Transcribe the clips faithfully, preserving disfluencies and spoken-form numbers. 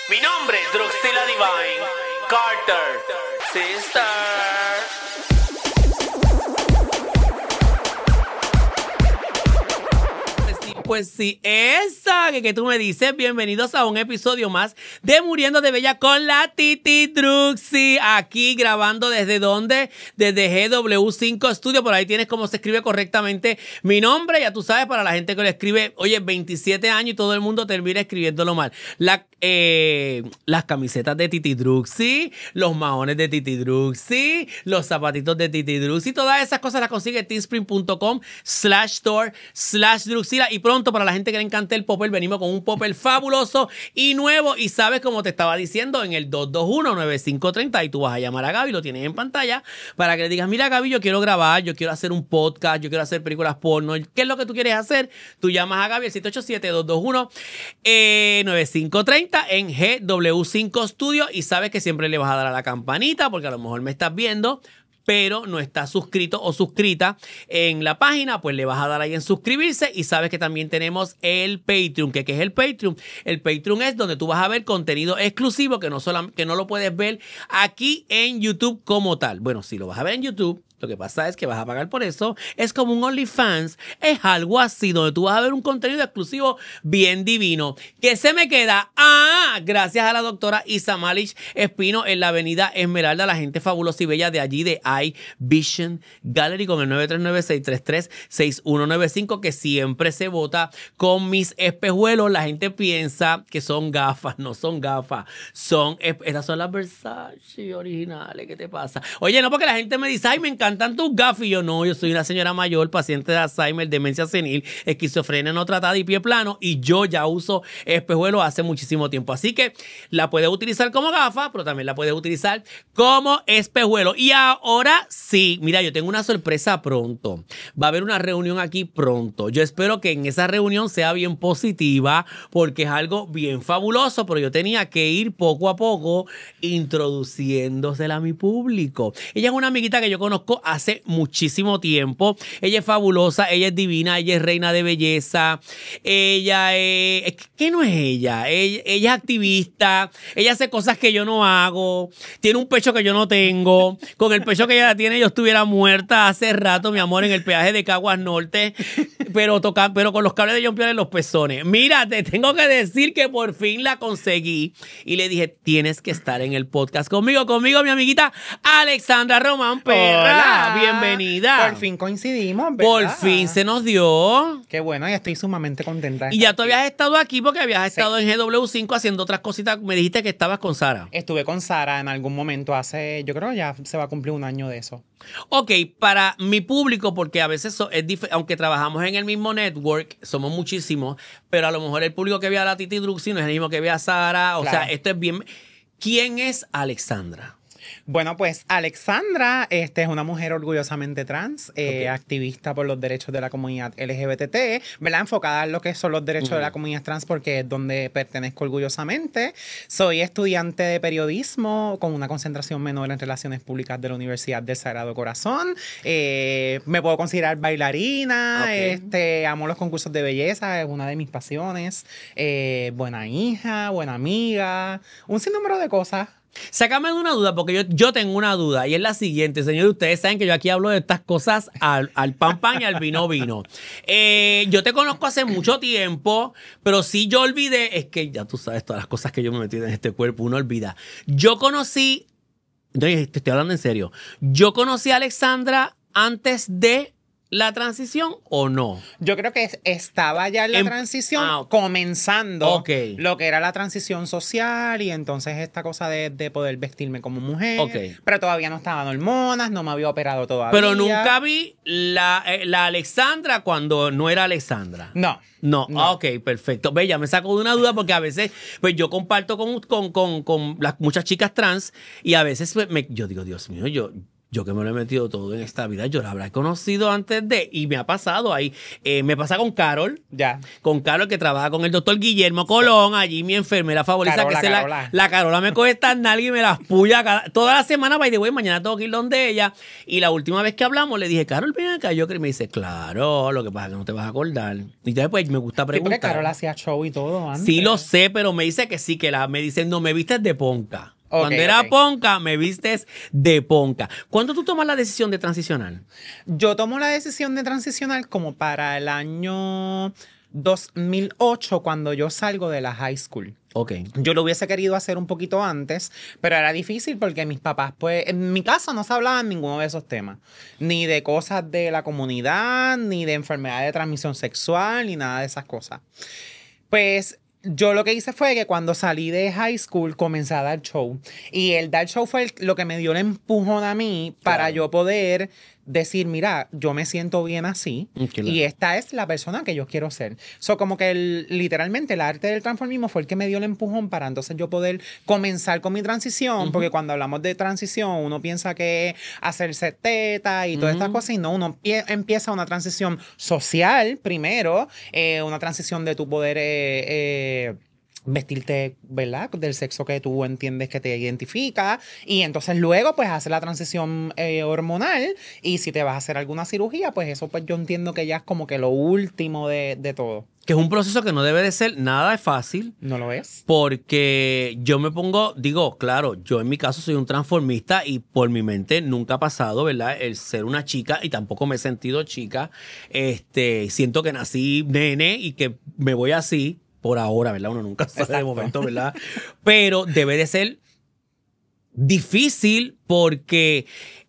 Mi nombre es Druxila Divine Carter, sister. Pues sí, esa que, que tú me dices. Bienvenidos a un episodio más de Muriendo de Bella con la Titi Druxi. Aquí grabando desde donde, desde G W cinco Studio. Por ahí tienes cómo se escribe correctamente mi nombre. Ya tú sabes, para la gente que lo escribe, oye, veintisiete años y todo el mundo termina escribiéndolo mal. La, eh, las camisetas de Titi Druxi, los maones de Titi Druxi, los zapatitos de Titi Druxi, todas esas cosas las consigue teespring.com slash store slash Druxila. Y pronto, para la gente que le encanta el popper, venimos con un popper fabuloso y nuevo. Y sabes, como te estaba diciendo, en el dos dos uno, nueve cinco tres cero, y tú vas a llamar a Gaby, lo tienes en pantalla, para que le digas, mira Gaby, yo quiero grabar, yo quiero hacer un podcast, yo quiero hacer películas porno. ¿Qué es lo que tú quieres hacer? Tú llamas a Gaby al siete ocho siete, dos dos uno, nueve cinco tres cero en G W cinco Studio. Y sabes que siempre le vas a dar a la campanita, porque a lo mejor me estás viendo, pero no estás suscrito o suscrita en la página, pues le vas a dar ahí en suscribirse. Y sabes que también tenemos el Patreon. ¿Qué, qué es el Patreon? El Patreon es donde tú vas a ver contenido exclusivo que no, solam- que no lo puedes ver aquí en YouTube como tal. Bueno, si lo vas a ver en YouTube, lo que pasa es que vas a pagar por eso. Es como un OnlyFans. Es algo así, donde tú vas a ver un contenido exclusivo bien divino. ¿Qué se me queda? Ah, gracias a la doctora Isa Malich Espino en la avenida Esmeralda, la gente fabulosa y bella de allí de iVision Gallery, con el nueve tres nueve, seis tres tres, seis uno nueve cinco, que siempre se vota con mis espejuelos. La gente piensa que son gafas. No son gafas. Son, estas son las Versace originales. ¿Qué te pasa? Oye, no, porque la gente me dice, ay, me encanta cantan tus gafas. Y yo, no, yo soy una señora mayor, paciente de Alzheimer, demencia senil, esquizofrenia no tratada y pie plano, y yo ya uso espejuelos hace muchísimo tiempo. Así que la puedes utilizar como gafa, pero también la puedes utilizar como espejuelo. Y ahora sí, mira, yo tengo una sorpresa pronto. Va a haber una reunión aquí pronto. Yo espero que en esa reunión sea bien positiva, porque es algo bien fabuloso, pero yo tenía que ir poco a poco introduciéndosela a mi público. Ella es una amiguita que yo conozco hace muchísimo tiempo. Ella es fabulosa, ella es divina, ella es reina de belleza, ella es... ¿Qué no es ella? ella? Ella es activista, ella hace cosas que yo no hago, tiene un pecho que yo no tengo. Con el pecho que ella tiene yo estuviera muerta hace rato, mi amor, en el peaje de Caguas Norte, pero, toca, pero con los cables de John Pierre en los pezones. Mira, te tengo que decir que por fin la conseguí y le dije, tienes que estar en el podcast conmigo, conmigo, mi amiguita Alexandra Román Perra. Hola. Bienvenida. Por fin coincidimos, ¿verdad? Por fin se nos dio. Qué bueno, y estoy sumamente contenta. Y ya tú habías estado aquí porque habías Sí. estado en G W cinco haciendo otras cositas. Me dijiste que estabas con Sara. Estuve con Sara en algún momento hace, yo creo ya se va a cumplir un año de eso. Ok, para mi público, porque a veces so- es dif- aunque trabajamos en el mismo network, somos muchísimos, pero a lo mejor el público que ve a la Titi Druxi no es el mismo que ve a Sara. O Claro. sea, esto es bien. ¿Quién es Alexandra? Bueno, pues Alexandra este, es una mujer orgullosamente trans, eh, Ok. activista por los derechos de la comunidad L G B T T, ¿verdad? Enfocada en lo que son los derechos de la comunidad trans, porque es donde pertenezco orgullosamente. Soy estudiante de periodismo con una concentración menor en relaciones públicas de la Universidad del Sagrado Corazón. Eh, me puedo considerar bailarina, Ok. este, amo los concursos de belleza, es una de mis pasiones. Eh, buena hija, buena amiga, un sinnúmero de cosas. Sácame de una duda, porque yo, yo tengo una duda, y es la siguiente, señores. Ustedes saben que yo aquí hablo de estas cosas al, al pan pan y al vino vino. Eh, yo te conozco hace mucho tiempo, pero sí yo olvidé, es que ya tú sabes todas las cosas que yo me he metido en este cuerpo, uno olvida. Yo conocí, no, te estoy hablando en serio, yo conocí a Alexandra antes de la transición, ¿o no? Yo creo que es- estaba ya en la Em- transición, ah, ok. comenzando Ok. lo que era la transición social y entonces esta cosa de, de poder vestirme como mujer. Ok. Pero todavía no estaban hormonas, no me había operado todavía. Pero nunca vi la, eh, la Alexandra cuando no era Alexandra. No. No, No. Ah, ok, perfecto. Ve, ya me saco de una duda porque a veces, pues yo comparto con, con, con, con las muchas chicas trans y a veces pues, me, yo digo, Dios mío, yo, yo que me lo he metido todo en esta vida, yo la habré conocido antes de, y me ha pasado ahí. Eh, me pasa con Carol, Ya. con Carol que trabaja con el doctor Guillermo Colón, allí mi enfermera favorita, Carola, que se Carola. la, la Carola me coge esta nalga y me las puya cada- toda la semana, by the way, mañana tengo que ir donde ella, y la última vez que hablamos le dije, Carol, ven acá, yo creo, y me dice, claro, lo que pasa es que no te vas a acordar. Y entonces pues me gusta Sí, porque preguntar. Carol hacía show y todo antes. Sí lo sé, pero me dice que sí, que la, me dice, no, me vistes de ponca. Ok, Cuando era ok. ponca, me vistes de ponca. ¿Cuándo tú tomas la decisión de transicionar? Yo tomo la decisión de transicionar como para el año dos mil ocho, cuando yo salgo de la high school. Ok. Yo lo hubiese querido hacer un poquito antes, pero era difícil porque mis papás, pues, en mi casa no se hablaban ninguno de esos temas. Ni de cosas de la comunidad, ni de enfermedades de transmisión sexual, ni nada de esas cosas. Pues yo lo que hice fue que cuando salí de high school comencé a dar show. Y el dar show fue el- lo que me dio el empujón a mí para Claro. yo poder decir, mira, yo me siento bien así Claro. y esta es la persona que yo quiero ser. So, como que el- literalmente el arte del transformismo fue el que me dio el empujón para entonces yo poder comenzar con mi transición, porque cuando hablamos de transición uno piensa que hacerse teta y todas estas cosas, y no, uno pie- empieza una transición social primero, eh, una transición de tu poder eh, eh, vestirte, ¿verdad? Del sexo que tú entiendes que te identifica, y entonces luego pues hacer la transición eh, hormonal, y si te vas a hacer alguna cirugía, pues eso pues yo entiendo que ya es como que lo último de, de todo. Que es un proceso que no debe de ser nada de fácil. ¿No lo es? Porque yo me pongo, digo, claro, yo en mi caso soy un transformista y por mi mente nunca ha pasado, ¿verdad? El ser una chica, y tampoco me he sentido chica. Este, siento que nací nene y que me voy así por ahora, ¿verdad? Uno nunca sabe de Exacto. momento, ¿verdad? Pero debe de ser difícil porque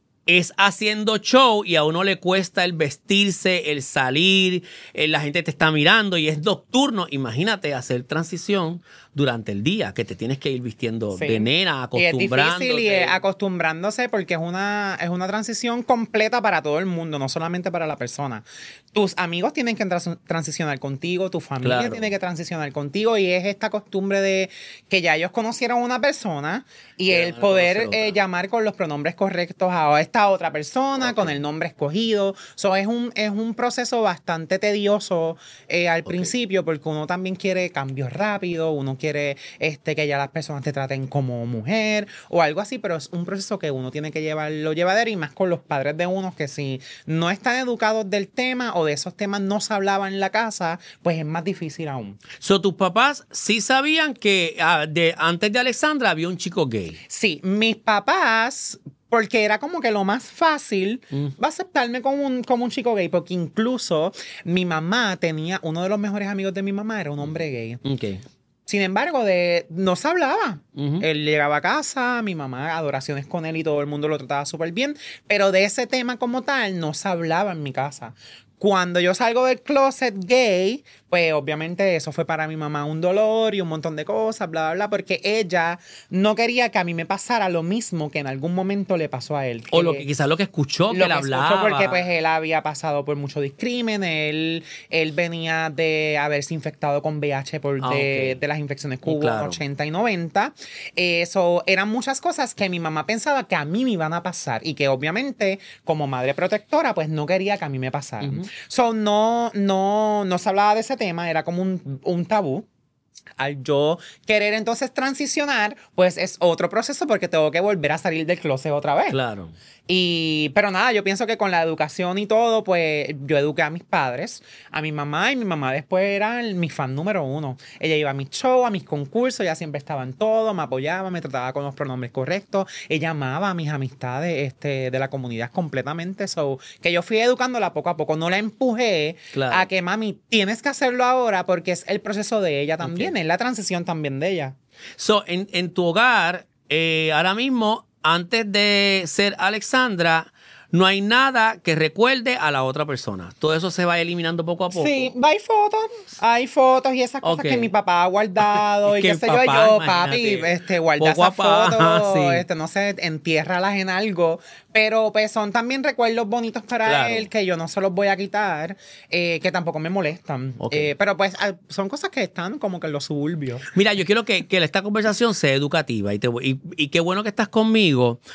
es haciendo show y a uno le cuesta el vestirse, el salir, eh, la gente te está mirando y es nocturno. Imagínate hacer transición durante el día, que te tienes que ir vistiendo Sí. de nena, acostumbrándote. Y es difícil y es acostumbrándose, porque es una, es una transición completa para todo el mundo, no solamente para la persona. Tus amigos tienen que trans- transicionar contigo, tu familia Claro. tiene que transicionar contigo, y es esta costumbre de que ya ellos conocieron a una persona y Ya el van a poder conocer otra. eh, llamar con los pronombres correctos a esta otra persona, Ok. con el nombre escogido. So, es, un, es un proceso bastante tedioso eh, al Ok. principio, porque uno también quiere cambios rápidos, uno quiere este, que ya las personas te traten como mujer o algo así, pero es un proceso que uno tiene que llevarlo llevadero, y más con los padres de uno, que si no están educados del tema o de esos temas no se hablaba en la casa, pues es más difícil aún. So, tus papás sí sabían que ah, de, antes de Alexandra había un chico gay. Sí, mis papás, porque era como que lo más fácil, va a aceptarme como un, como un chico gay, porque incluso mi mamá tenía, uno de los mejores amigos de mi mamá era un hombre gay. Ok. Sin embargo, de, no se hablaba. Ujú. Él llegaba a casa, mi mamá, adoraciones con él y todo el mundo lo trataba súper bien, pero de ese tema como tal no se hablaba en mi casa. Cuando yo salgo del closet gay, pues obviamente eso fue para mi mamá un dolor y un montón de cosas, bla, bla, bla, porque ella no quería que a mí me pasara lo mismo que en algún momento le pasó a él. O lo que quizás lo que escuchó, que Lo él que escuchó, hablaba. porque pues él había pasado por mucho discrimen, él, él venía de haberse infectado con V I H por Ah, de, ok. de las infecciones que hubo Claro. en ochenta y noventa. Eso eran muchas cosas que mi mamá pensaba que a mí me iban a pasar, y que obviamente como madre protectora pues no quería que a mí me pasaran. So no, no, no se hablaba de ese tema, era como un, un tabú. Al yo querer entonces transicionar, pues es otro proceso, porque tengo que volver a salir del closet otra vez. Claro. Y, pero nada, yo pienso que con la educación y todo, pues yo eduqué a mis padres, a mi mamá, y mi mamá después era el- mi fan número uno. Ella iba a mis shows, a mis concursos, ella siempre estaba en todo, me apoyaba, me trataba con los pronombres correctos, ella amaba a mis amistades este, de la comunidad completamente. So, que yo fui educándola poco a poco, no la empujé Claro. a que mami, tienes que hacerlo ahora, porque es el proceso de ella también, es la transición también de ella. So, en, en tu hogar, eh, ahora mismo, antes de ser Alexandra, no hay nada que recuerde a la otra persona. Todo eso se va eliminando poco a poco. Sí, hay fotos, hay fotos y esas cosas Ok. que mi papá ha guardado y Que qué el sé yo, papá, yo, imagínate, papi, este, guarda poco a esas pa- fotos, ajá, sí. este, no sé, entiérralas en algo, pero pues son también recuerdos bonitos para Claro. él, que yo no se los voy a quitar, eh, que tampoco me molestan. Ok. Eh, pero pues ah, son cosas que están como que en los suburbios. Mira, yo quiero que, que esta conversación sea educativa y, te, voy- y, y qué bueno que estás conmigo,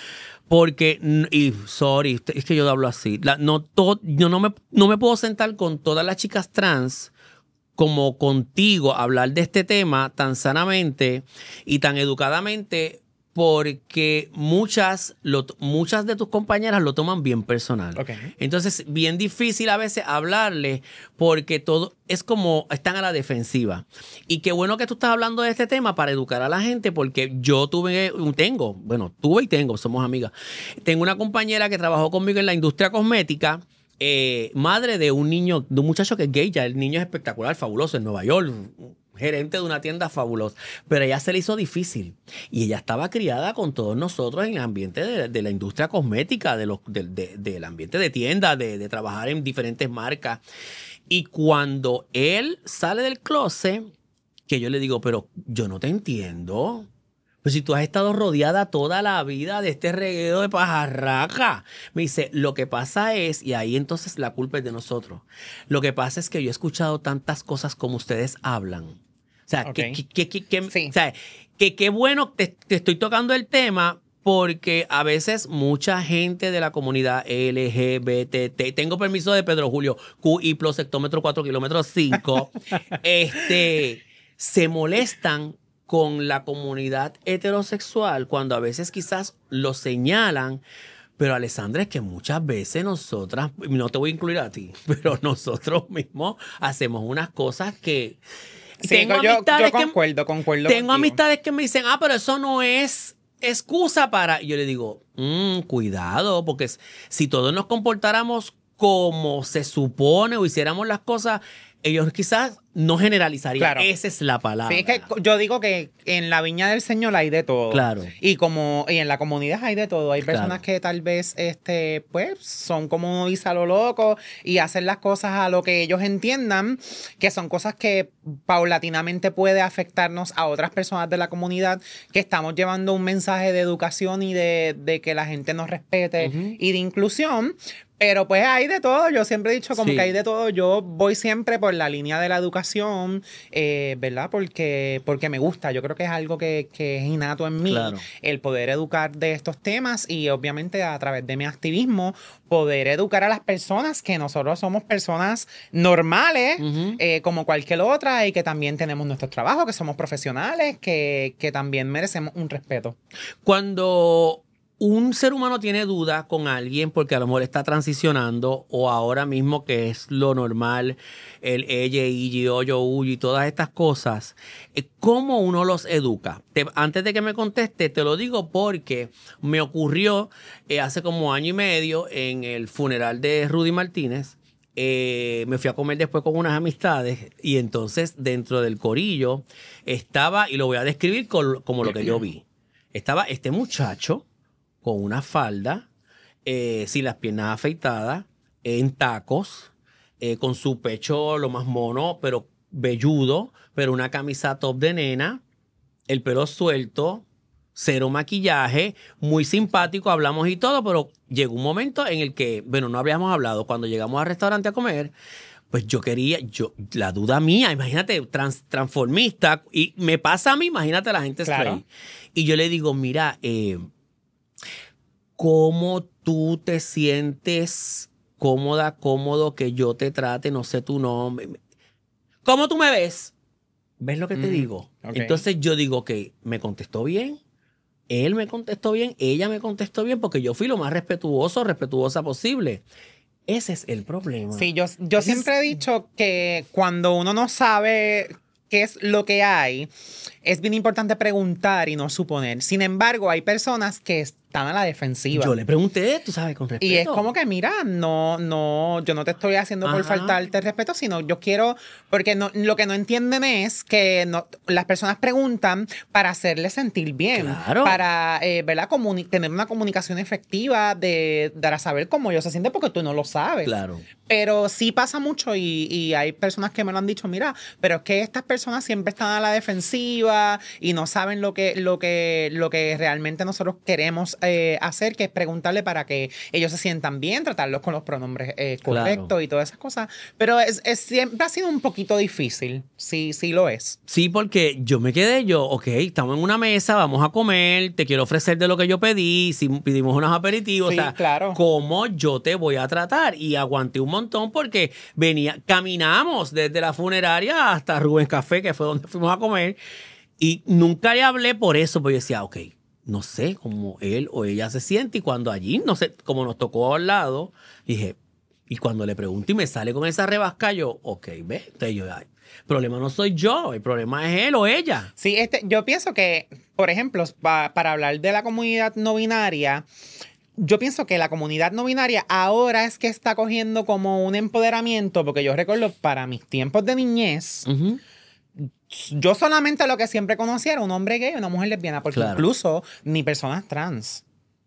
Porque, y sorry, es que yo hablo así, la, no, to, yo no me, no me puedo sentar con todas las chicas trans como contigo a hablar de este tema tan sanamente y tan educadamente, porque muchas, lo, muchas de tus compañeras lo toman bien personal. Okay. Entonces, bien difícil a veces hablarle porque todo es como están a la defensiva. Y qué bueno que tú estás hablando de este tema para educar a la gente, porque yo tuve, tengo, bueno, tuve y tengo, somos amigas. Tengo una compañera que trabajó conmigo en la industria cosmética. Eh, madre de un niño, de un muchacho que es gay, ya el niño es espectacular, fabuloso, en Nueva York, gerente de una tienda fabulosa, pero ella se le hizo difícil y ella estaba criada con todos nosotros en el ambiente de, de la industria cosmética, de los, de, de, del ambiente de tienda, de, de trabajar en diferentes marcas. Y cuando él sale del closet, que yo le digo, pero yo no te entiendo. Pues si tú has estado rodeada toda la vida de este reguero de pajarraca. Me dice, lo que pasa es, y ahí entonces la culpa es de nosotros, lo que pasa es que yo he escuchado tantas cosas como ustedes hablan. O sea, okay. que, que, que, que, sí. o sea, que qué bueno te, te estoy tocando el tema, porque a veces mucha gente de la comunidad L G B T, tengo permiso de Pedro Julio, Q I plus hectómetro cuatro kilómetros cinco, este, se molestan con la comunidad heterosexual cuando a veces quizás lo señalan, pero Alessandra, es que muchas veces nosotras, no te voy a incluir a ti, pero nosotros mismos hacemos unas cosas que... Sí, tengo yo, amistades yo concuerdo, que, concuerdo Tengo contigo. amistades que me dicen, ah, pero eso no es excusa para... Y yo le digo, mmm, cuidado, porque si todos nos comportáramos como se supone o hiciéramos las cosas, ellos quizás no generalizarían. Claro. Esa es la palabra. Sí, es que yo digo que en la viña del Señor hay de todo. Claro. Y como y en la comunidad hay de todo. Hay personas claro. que tal vez este pues son como dice a lo loco y hacen las cosas a lo que ellos entiendan, que son cosas que paulatinamente puede afectarnos a otras personas de la comunidad, que estamos llevando un mensaje de educación y de, de que la gente nos respete uh-huh. y de inclusión. Pero pues hay de todo, yo siempre he dicho como sí. que hay de todo, yo voy siempre por la línea de la educación, eh, ¿verdad? Porque, porque me gusta, yo creo que es algo que, que es innato en mí, claro. el poder educar de estos temas y obviamente a través de mi activismo poder educar a las personas, que nosotros somos personas normales, uh-huh. eh, como cualquier otra, y que también tenemos nuestros trabajos, que somos profesionales, que, que también merecemos un respeto. Cuando... un ser humano tiene duda con alguien porque a lo mejor está transicionando o ahora mismo que es lo normal, el ella, y yo, yo, uy y todas estas cosas, ¿cómo uno los educa? Te, antes de que me conteste, te lo digo porque me ocurrió eh, hace como año y medio en el funeral de Rudy Martínez. Eh, me fui a comer después con unas amistades y entonces dentro del corillo estaba, y lo voy a describir con, como lo que yo vi, estaba este muchacho con una falda, eh, sin las piernas afeitadas, en tacos, eh, con su pecho lo más mono, pero velludo, pero una camisa top de nena, el pelo suelto, cero maquillaje, muy simpático, hablamos y todo, pero llegó un momento en el que, bueno, no habíamos hablado, cuando llegamos al restaurante a comer, pues yo quería, yo la duda mía, imagínate, trans, transformista, y me pasa a mí, imagínate la gente claro. straight. Y yo le digo, mira, eh, ¿cómo tú te sientes cómoda, cómodo que yo te trate, no sé tu nombre? ¿Cómo tú me ves? ¿Ves lo que te mm, digo? Okay. Entonces yo digo que me contestó bien, él me contestó bien, ella me contestó bien, porque yo fui lo más respetuoso, respetuosa posible. Ese es el problema. Sí, yo, yo siempre es... he dicho que cuando uno no sabe qué es lo que hay, es bien importante preguntar y no suponer. Sin embargo, hay personas que están a la defensiva. Yo le pregunté, tú sabes, con respeto. Y es como que, mira, no, no, yo no te estoy haciendo Ajá. por faltarte el respeto, sino yo quiero, porque no, lo que no entienden es que no, las personas preguntan para hacerle sentir bien, claro. para, eh, ¿verdad? Comuni- tener una comunicación efectiva, de dar a saber cómo ellos se sienten, porque tú no lo sabes. Claro. Pero sí pasa mucho y, y hay personas que me lo han dicho, mira, pero es que estas personas siempre están a la defensiva y no saben lo que, lo que, lo que realmente nosotros queremos eh, hacer, que es preguntarle para que ellos se sientan bien, tratarlos con los pronombres eh, correctos Claro. y todas esas cosas. Pero es, es- siempre ha sido un poquito difícil. Sí, sí lo es. Sí, porque yo me quedé yo, ok, estamos en una mesa, vamos a comer, te quiero ofrecer de lo que yo pedí, si pedimos unos aperitivos, Sí, o sea, claro. ¿cómo yo te voy a tratar? Y aguanté un montón porque venía, caminamos desde la funeraria hasta Rubén Café, que fue donde fuimos a comer, y nunca le hablé por eso, porque yo decía, ok, no sé cómo él o ella se siente, y cuando allí, no sé, como nos tocó al lado, dije, y cuando le pregunto y me sale con esa rebasca, yo, ok, ve, entonces yo, ay, el problema no soy yo, el problema es él o ella. Sí, este, yo pienso que, por ejemplo, pa- para hablar de la comunidad no binaria, yo pienso que la comunidad no binaria ahora es que está cogiendo como un empoderamiento, porque yo recuerdo para mis tiempos de niñez, Ujú. yo solamente lo que siempre conocía era un hombre gay y una mujer lesbiana, porque Claro. incluso ni personas trans.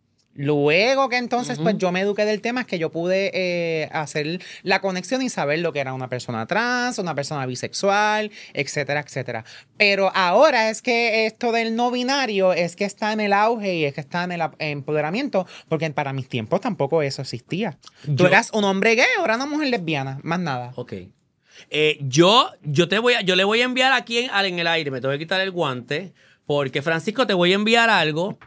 Luego que entonces pues yo me eduqué del tema es que yo pude eh, hacer la conexión y saber lo que era una persona trans, una persona bisexual, etcétera, etcétera. Pero ahora es que esto del no binario es que está en el auge y es que está en el ap- empoderamiento, porque para mis tiempos tampoco eso existía. Tú Yo- eras un hombre gay o eras una mujer lesbiana, más nada. Ok. Eh, yo, yo te voy a, yo le voy a enviar aquí en, en el aire, me tengo que quitar el guante, porque Francisco, te voy a enviar algo.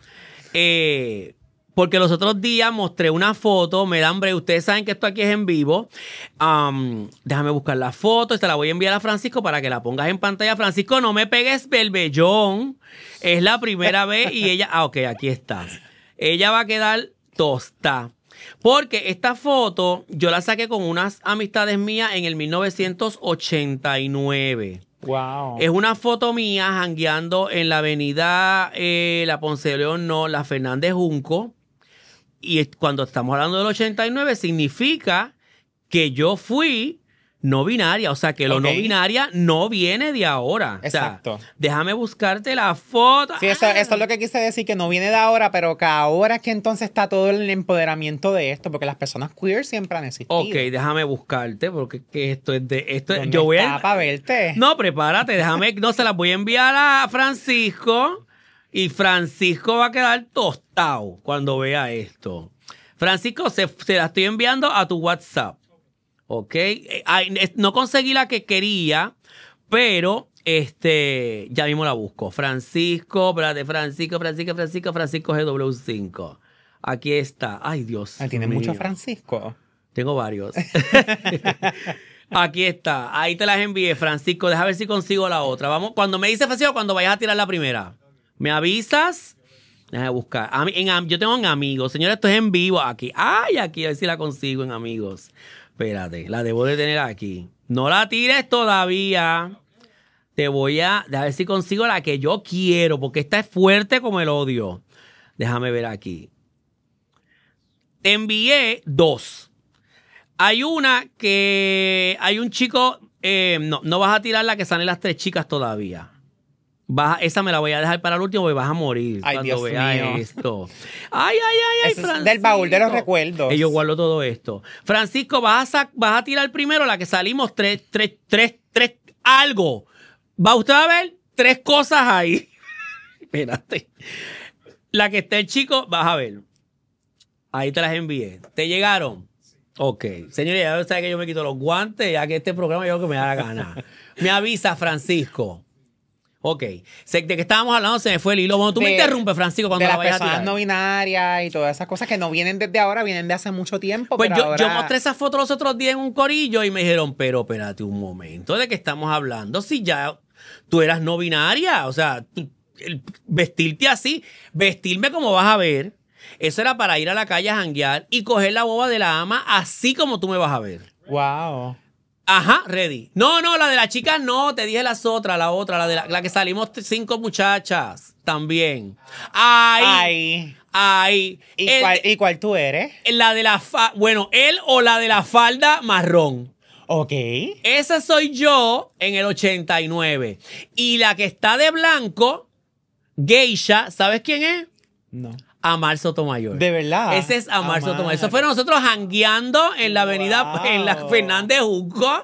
Eh, porque los otros días mostré una foto, me dan hambre, ustedes saben que esto aquí es en vivo. Um, déjame buscar la foto, esta la voy a enviar a Francisco para que la pongas en pantalla. Francisco, no me pegues belbellón. Es la primera vez y ella, ah, ok, aquí está. Ella va a quedar tosta. Porque esta foto yo la saqué con unas amistades mías en el mil novecientos ochenta y nueve. Wow. Es una foto mía jangueando en la avenida eh, La Ponce de León, no, la Fernández Junco. Y es- cuando estamos hablando del ochenta y nueve, significa que yo fui no binaria. O sea, que lo Ok. no binaria no viene de ahora. Exacto. O sea, déjame buscarte la foto. Sí, eso, Ah. eso es lo que quise decir, que no viene de ahora, pero que ahora es que entonces está todo el empoderamiento de esto, porque las personas queer siempre han existido. Ok, déjame buscarte, porque que esto es de esto. ¿Dónde Yo voy está a. para verte? No, prepárate, déjame, no se las voy a enviar a Francisco y Francisco va a quedar tostado cuando vea esto. Francisco, se, se la estoy enviando a tu WhatsApp. ¿Ok? Eh, ay, es- no conseguí la que quería, pero este, ya mismo la busco. Francisco, espérate, Francisco, Francisco, Francisco, Francisco G W cinco. Aquí está. Ay, Dios. Ah, tiene mío. mucho Francisco. Tengo varios. Aquí está. Ahí te las envié, Francisco. Deja ver si consigo la otra. Vamos. Cuando me dice Francisco, cuando vayas a tirar la primera. ¿Me avisas? Déjame buscar. A mí- en am- yo tengo en amigos. Señores, esto es en vivo aquí. Ay, aquí, a ver si la consigo en amigos. Espérate, la debo de tener aquí. No la tires todavía. Te voy a... A ver si consigo la que yo quiero, porque esta es fuerte como el odio. Déjame ver aquí. Te envié dos. Hay una que... Hay un chico... eh, no, no vas a tirar la que salen las tres chicas todavía. Vas a- esa me la voy a dejar para el último porque vas a morir Ay, cuando Dios veas mío. esto. Ay, ay, ay, ay, Eso es Francisco. del baúl de los recuerdos. Eh, yo guardo todo esto. Francisco, vas a, sac- vas a tirar primero la que salimos tres, tres, tres, tres, algo. Va usted a ver tres cosas ahí. Espérate. La que está el chico, vas a ver. Ahí te las envié. ¿Te llegaron? Ok. Señores, ya saben que yo me quito los guantes, ya que este programa yo creo que me da la gana. Me avisa, Francisco. Ok. Sé- ¿De qué estábamos hablando? Se me fue el hilo. Bueno, tú me De- interrumpes, Francisco, cuando de la las vayas a personas tirar. no binarias y todas esas cosas que no vienen desde ahora, vienen de hace mucho tiempo. Pues pero yo, ahora... yo mostré esa foto los otros días en un corillo y me dijeron, pero espérate un momento, ¿de qué estamos hablando? Si ya tú eras no binaria, o sea, tú- el- vestirte así, vestirme como vas a ver, eso era para ir a la calle a janguear y coger la boba de la ama así como tú me vas a ver. Wow. Ajá, ready. No, no, la de las chicas no, te dije las otras, la otra, la de la, la que salimos t- cinco muchachas también. Ahí, Ay. ahí. ¿Y, El- cuál, ¿Y cuál tú eres? la de la fa bueno, él o la de la falda marrón. Ok. Esa soy yo en el ochenta y nueve. Y la que está de blanco, Geisha, ¿sabes quién es? No. Amar Sotomayor. De verdad. Ese es Amar Amar. Sotomayor. Eso fueron nosotros jangueando en la avenida, Wow. en la Fernández Junco.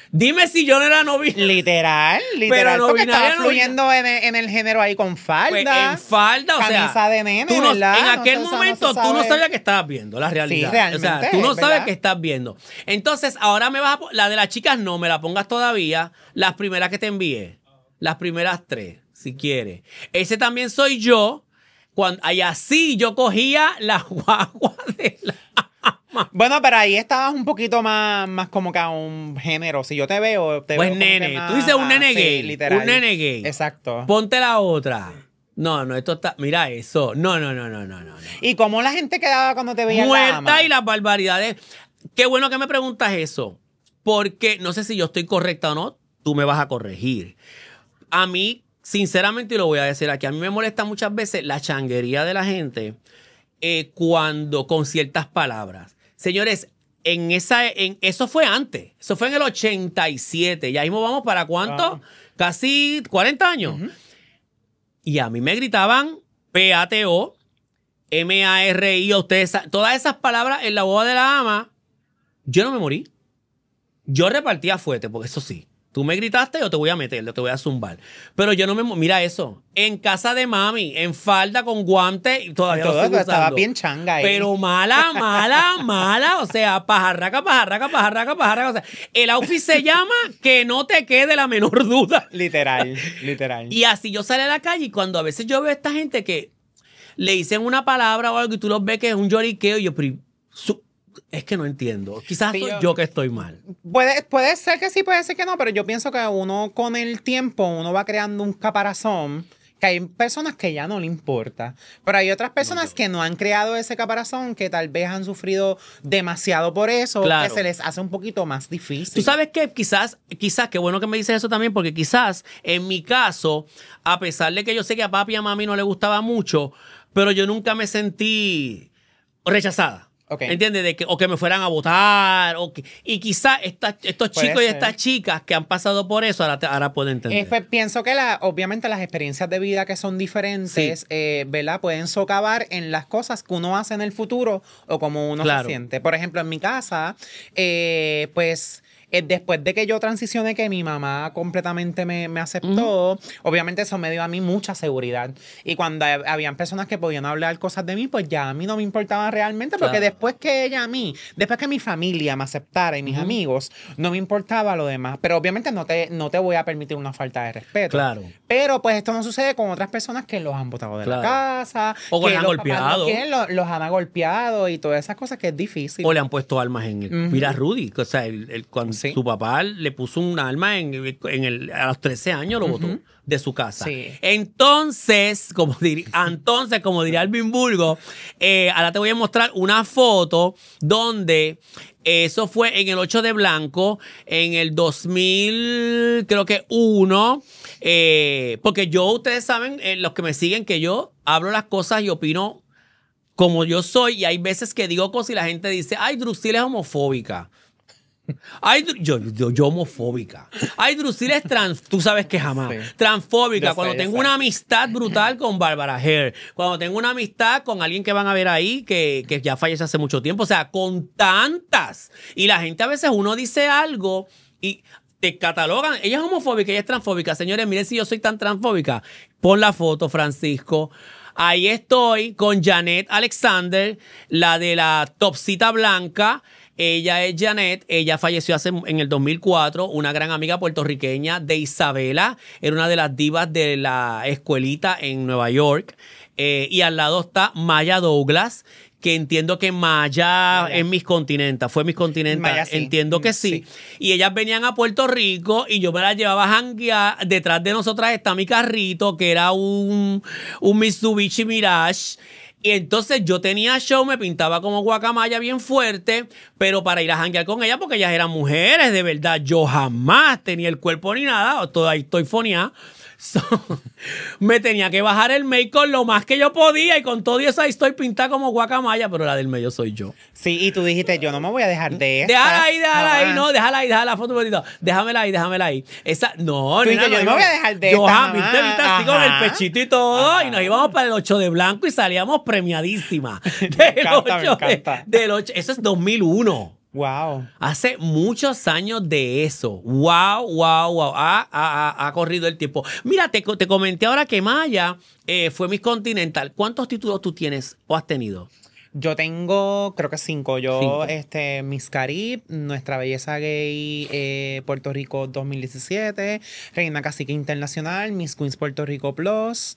Dime si yo no era no binaria. Literal, literal. no porque binaria, estaba no fluyendo en, el- en el género ahí con falda. Pues en falda, o sea. camisa de nene, tú no- ¿verdad? en No aquel se- o sea, no momento se tú no sabe. sabías que estabas viendo la realidad. Sí, realmente, o sea, tú no sabes ¿verdad? que estás viendo. Entonces, ahora me vas a. po- La de las chicas no, me la pongas todavía. Las primeras que te envié. Las primeras tres, si quieres. Ese también soy yo. Cuando, y así yo cogía la guagua de la. Bueno, pero ahí estabas un poquito más, más como que a un género. Si yo te veo, te Pues veo como que nene, más- tú dices un nene sí, gay, literal. un nene gay. Exacto. Ponte la otra. No, no, esto está. Mira eso. No, no, no, no, no, no. no. ¿Y cómo la gente quedaba cuando te veía en la Muerta ama? y las barbaridades. Qué bueno que me preguntas eso. Porque no sé si yo estoy correcta o no. Tú me vas a corregir. A mí, sinceramente, y lo voy a decir aquí, a mí me molesta muchas veces la changuería de la gente eh, cuando con ciertas palabras. Señores, en esa, en, eso fue antes. Eso fue en el ochenta y siete. Ya mismo vamos para cuánto? Wow. Casi cuarenta años. Ujú. Y a mí me gritaban P A T O, M A R I, ustedes, sa- todas esas palabras en la boda de la ama. Yo no me morí. Yo repartía fuerte, porque eso sí. Tú me gritaste, yo te voy a meter, yo te voy a zumbar. Pero yo no me... mo- Mira eso. En casa de mami, en falda, con guante, y todavía lo Todo sigo estaba usando. bien changa ahí. Pero mala, mala, mala. O sea, pajarraca, pajarraca, pajarraca, pajarraca. O sea, el outfit se llama que no te quede la menor duda. Literal, literal. Y así yo salí a la calle y cuando a veces yo veo a esta gente que le dicen una palabra o algo y tú los ves que es un lloriqueo y yo... pero, su- es que no entiendo. Quizás Sí, soy yo- yo que estoy mal. Puede, puede ser que sí, puede ser que no, pero yo pienso que uno con el tiempo, uno va creando un caparazón, que hay personas que ya no le importa, pero hay otras personas que no han creado ese caparazón, que tal vez han sufrido demasiado por eso, Claro. que se les hace un poquito más difícil. Tú sabes que quizás, quizás, qué bueno que me dices eso también, porque quizás en mi caso, a pesar de que yo sé que a papi y a mami no le gustaba mucho, pero yo nunca me sentí rechazada. Ok. ¿Entiendes? De que, o que me fueran a votar. O que, y quizás estas- estos Puede chicos y ser. estas chicas que han pasado por eso ahora, te- ahora pueden entender. Eh, pues, pienso que la, obviamente las experiencias de vida que son diferentes, Sí. eh, ¿verdad? Pueden socavar en las cosas que uno hace en el futuro o como uno Claro. se siente. Por ejemplo, en mi casa, eh, pues eh, después de que yo transicioné, que mi mamá completamente me, me aceptó, obviamente eso me dio a mí mucha seguridad. Y cuando hab- habían personas que podían hablar cosas de mí, pues ya a mí no me importaba realmente, porque Claro. después que ella a mí, después que mi familia me aceptara y mis amigos, no me importaba lo demás. Pero obviamente no te, no te voy a permitir una falta de respeto. Claro. Pero pues esto no sucede con otras personas que los han botado de Claro. la casa. O que que los han los papás no golpeado. quieren, los, los han golpeado y todas esas cosas que es difícil. O le han puesto armas en el. Ujú. Mira, Rudy, o sea, el- el- cuando Sí. su papá le puso un arma en, en el, a los trece años, lo botó de su casa. Sí. Entonces, como diría, entonces, como diría Alvin Burgo, eh, ahora te voy a mostrar una foto donde eso fue en el ocho de blanco, en el dos mil, creo que uno, eh, porque yo, ustedes saben, eh, los que me siguen, que yo hablo las cosas y opino como yo soy, y hay veces que digo cosas y la gente dice, ay, Drusil es homofóbica. Ay, Dru- yo, yo, yo homofóbica. Ay, Drusil es trans, tú sabes que jamás. Sí. Transfóbica. Yo sé, Cuando yo tengo sé. una amistad brutal con Bárbara Hare. Cuando tengo una amistad con alguien que van a ver ahí, que, que ya falleció hace mucho tiempo. O sea, con tantas. Y la gente a veces uno dice algo y te catalogan. Ella es homofóbica, ella es transfóbica. Señores, miren si yo soy tan transfóbica. Pon la foto, Francisco. Ahí estoy con Janet Alexander, la de la topsita blanca. Ella es Janet, ella falleció hace, en el dos mil cuatro, una gran amiga puertorriqueña de Isabela, era una de las divas de la escuelita en Nueva York. Eh, y al lado está Maya Douglas, que entiendo que Maya, Maya. es Miss Continenta, fue Miss Continenta, Maya sí. entiendo que sí. Sí. Y ellas venían a Puerto Rico y yo me las llevaba a janguear. Detrás de nosotras está mi carrito, que era un, un Mitsubishi Mirage. Y entonces yo tenía show, me pintaba como guacamaya bien fuerte, pero para ir a janguear con ellas, porque ellas eran mujeres, de verdad. Yo jamás tenía el cuerpo ni nada, todavía estoy foneada. So, me tenía que bajar el make-up lo más que yo podía y con todo eso ahí estoy pintada como guacamaya, pero la del medio soy yo. Sí, y tú dijiste, yo no me voy a dejar de esto. Déjala ahí, déjala ahí, no, déjala ahí, déjala la foto un poquito. Déjamela ahí, déjamela ahí. Esa, no, Tú nena, dices, yo no me voy a dejar de yo, esta, ah, viste, mamá. viste, así con el Ajá. pechito y todo, Ajá. y nos íbamos para el ocho de blanco y salíamos premiadísimas. Del encanta, me ocho de- encanta. del ocho, eso es dos mil uno. Wow. Hace muchos años de eso. Wow, wow, wow. Ha, ha, ha, ha corrido el tiempo. Mira, te, te comenté ahora que Maya eh, fue Miss Continental. ¿Cuántos títulos tú tienes o has tenido? Yo tengo, creo que cinco. Yo, Cinco. este, Miss Carib, Nuestra Belleza Gay eh, Puerto Rico dos mil diecisiete, Reina Cacique Internacional, Miss Queens Puerto Rico Plus,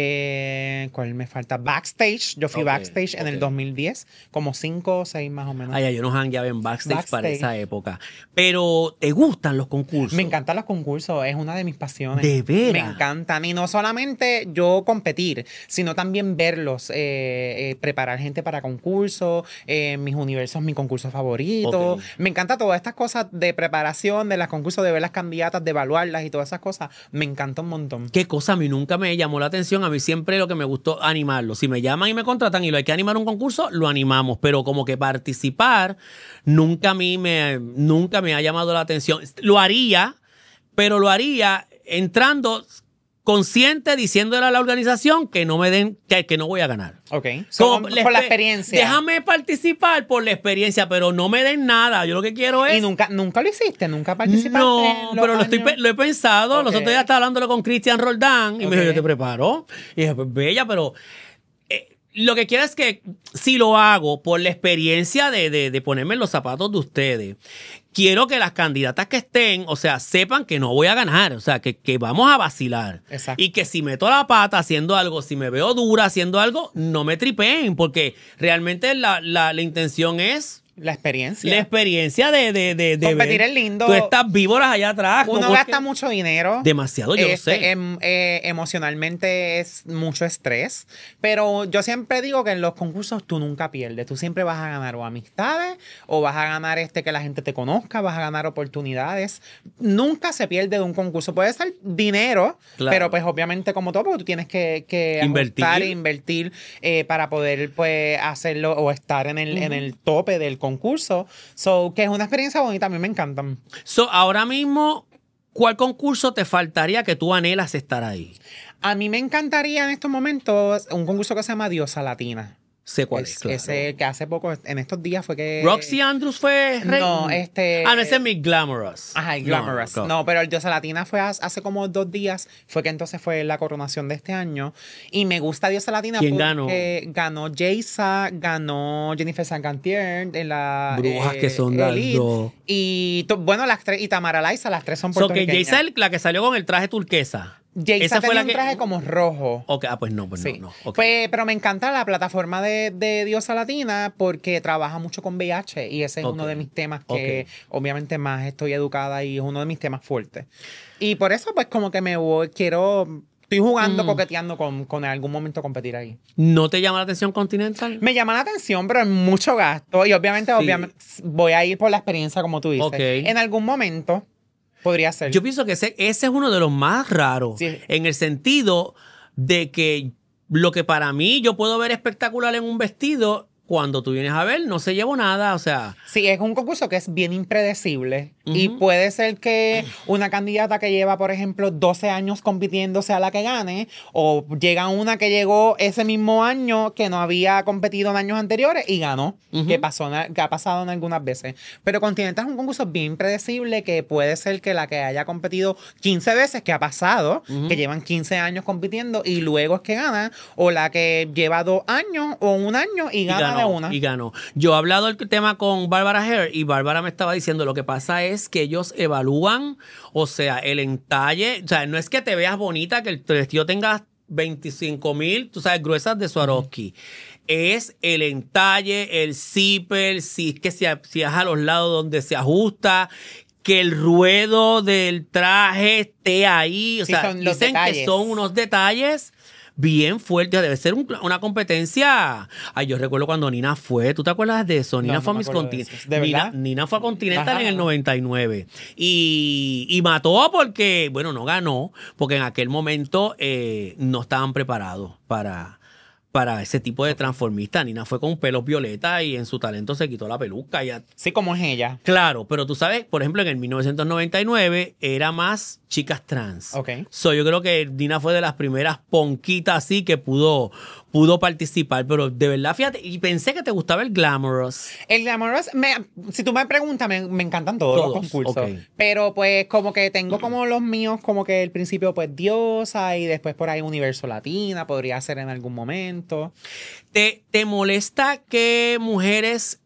eh, ¿cuál me falta? Backstage. Yo fui Ok, backstage en ok. el dos mil diez, como cinco o seis más o menos. Ay, ay, yo no jangueaba en backstage, Backstage. para esa época. Pero, ¿te gustan los concursos? Me encantan los concursos, es una de mis pasiones. ¿De veras? Me encantan. Y no solamente yo competir, sino también verlos, eh, eh, preparar gente para concursos, eh, mis universos, mi concurso favorito. Ok. Me encanta todas estas cosas de preparación, de los concursos, de ver las candidatas, de evaluarlas y todas esas cosas. Me encanta un montón. Qué cosa, a mí nunca me llamó la atención. A mí siempre lo que me gustó animarlo. Si me llaman y me contratan y lo hay que animar un concurso, lo animamos. Pero como que participar, nunca a mí me, nunca me ha llamado la atención. Lo haría, pero lo haría entrando consciente, diciéndole a la organización que no me den, que, que no voy a ganar. Ok. So, Como por la espe- experiencia. Déjame participar por la experiencia, pero no me den nada. Yo lo que quiero es... Y nunca, nunca lo hiciste, nunca participaste. No, en los pero lo, estoy, años? pe- lo he pensado. Ok. Los otros días estaba hablándolo con Cristian Roldán y Ok. me dijo, yo te preparo. Y dije, pues bella, pero eh, lo que quiero es que si lo hago por la experiencia de, de, de ponerme en los zapatos de ustedes, quiero que las candidatas que estén, o sea, sepan que no voy a ganar, o sea, que, que vamos a vacilar. Exacto. Y que si meto la pata haciendo algo, si me veo dura haciendo algo, no me tripeen, porque realmente la, la, la intención es... La experiencia. La experiencia de, de, de, de Competir ver es lindo. tú estas víboras allá atrás. Uno como es gasta que- mucho dinero. Demasiado, yo lo Este, sé. em- eh, emocionalmente es mucho estrés. Pero yo siempre digo que en los concursos tú nunca pierdes. Tú siempre vas a ganar o amistades o vas a ganar este que la gente te conozca, vas a ganar oportunidades. Nunca se pierde de un concurso. Puede ser dinero, Claro. pero pues obviamente como todo, porque tú tienes que, que Invertir. ajustar e invertir eh, para poder pues hacerlo o estar en el, en el tope del concurso. So, que es una experiencia bonita. A mí me encantan. So, ahora mismo, ¿cuál concurso te faltaría que tú anhelas estar ahí? A mí me encantaría en estos momentos un concurso que se llama Diosa Latina. Sé cuál es, Es- claro. Ese que hace poco, en estos días fue que... Roxy Andrews fue rey. No, este- Ah, no, ese es Miss Glamorous. Ajá, el No, Glamorous. no, No, pero el Diosa Latina fue hace, hace como dos días, fue que entonces fue la coronación de este año. Y me gusta Diosa Latina ¿Quién porque ganó Jaysa, ganó Jennifer Sancantier en la... Brujas que son de las dos. Y to- bueno, las tres, y Tamara Liza, las tres son So que puertorriqueñas. Jaysa es la que salió con el traje turquesa. Jaysa Esa fue tenía la un que... traje como rojo. Ok, ah, pues no, pues Sí. no, no. ok. Pues, pero me encanta la plataforma de, de Diosa Latina porque trabaja mucho con V I H y ese es Ok. uno de mis temas que Ok. obviamente más estoy educada y es uno de mis temas fuertes. Y por eso pues como que me voy, quiero, estoy jugando, Mm. coqueteando con, con en algún momento competir ahí. ¿No te llama la atención Continental? Me llama la atención, pero es mucho gasto y obviamente, Sí. obviamente voy a ir por la experiencia como tú dices. Ok. En algún momento podría ser. Yo pienso que ese, ese es uno de los más raros. Sí. En el sentido de que lo que para mí yo puedo ver espectacular en un vestido, cuando tú vienes a ver, no se llevó nada. O sea, Sí, es un concurso que es bien impredecible y Ujú. puede ser que una candidata que lleva, por ejemplo, doce años compitiendo sea la que gane o llega una que llegó ese mismo año que no había competido en años anteriores y ganó, Ujú. que, pasó, na- que ha pasado en algunas veces. Pero Continental es un concurso bien impredecible que puede ser que la que haya competido quince veces, que ha pasado, Ujú. que llevan quince años compitiendo y luego es que gana, o la que lleva dos años o un año y y gana de ganó, una. y ganó. Yo he hablado el tema con Bárbara Hare y Bárbara me estaba diciendo, lo que pasa es que ellos evalúan, o sea, el entalle, o sea, no es que te veas bonita, que el vestido tenga veinticinco mil, tú sabes, gruesas de Swarovski. Es el entalle, el zipper, si es que si, si es a los lados donde se ajusta, que el ruedo del traje esté ahí. O Sí, sea, son los dicen que detalles. son unos detalles bien fuertes. Debe ser un- una competencia. Ay, yo recuerdo cuando Nina fue. ¿Tú te acuerdas de eso? Nina No, fue no a me Miss acuerdo de Continental. eso. ¿De Nina, verdad? Nina fue a Continental Ajá, en el ajá. noventa y nueve. Y, y mató porque, bueno, no ganó, porque en aquel momento eh, no estaban preparados para, para ese tipo de transformista. Nina fue con pelos violeta y en su talento se quitó la peluca. Ya. Sí, como es ella. Claro, pero tú sabes, por ejemplo, en el mil novecientos noventa y nueve era más chicas trans. Ok. So, yo creo que Dina fue de las primeras ponquitas así que pudo, pudo participar. Pero de verdad, fíjate, y pensé que te gustaba el glamorous. El glamorous, me, si tú me preguntas, me, me encantan todos, Todos, los concursos. ok. Pero pues como que tengo como los míos, como que el principio pues Diosa y después por ahí Universo Latina, podría ser en algún momento. ¿Te, te molesta que mujeres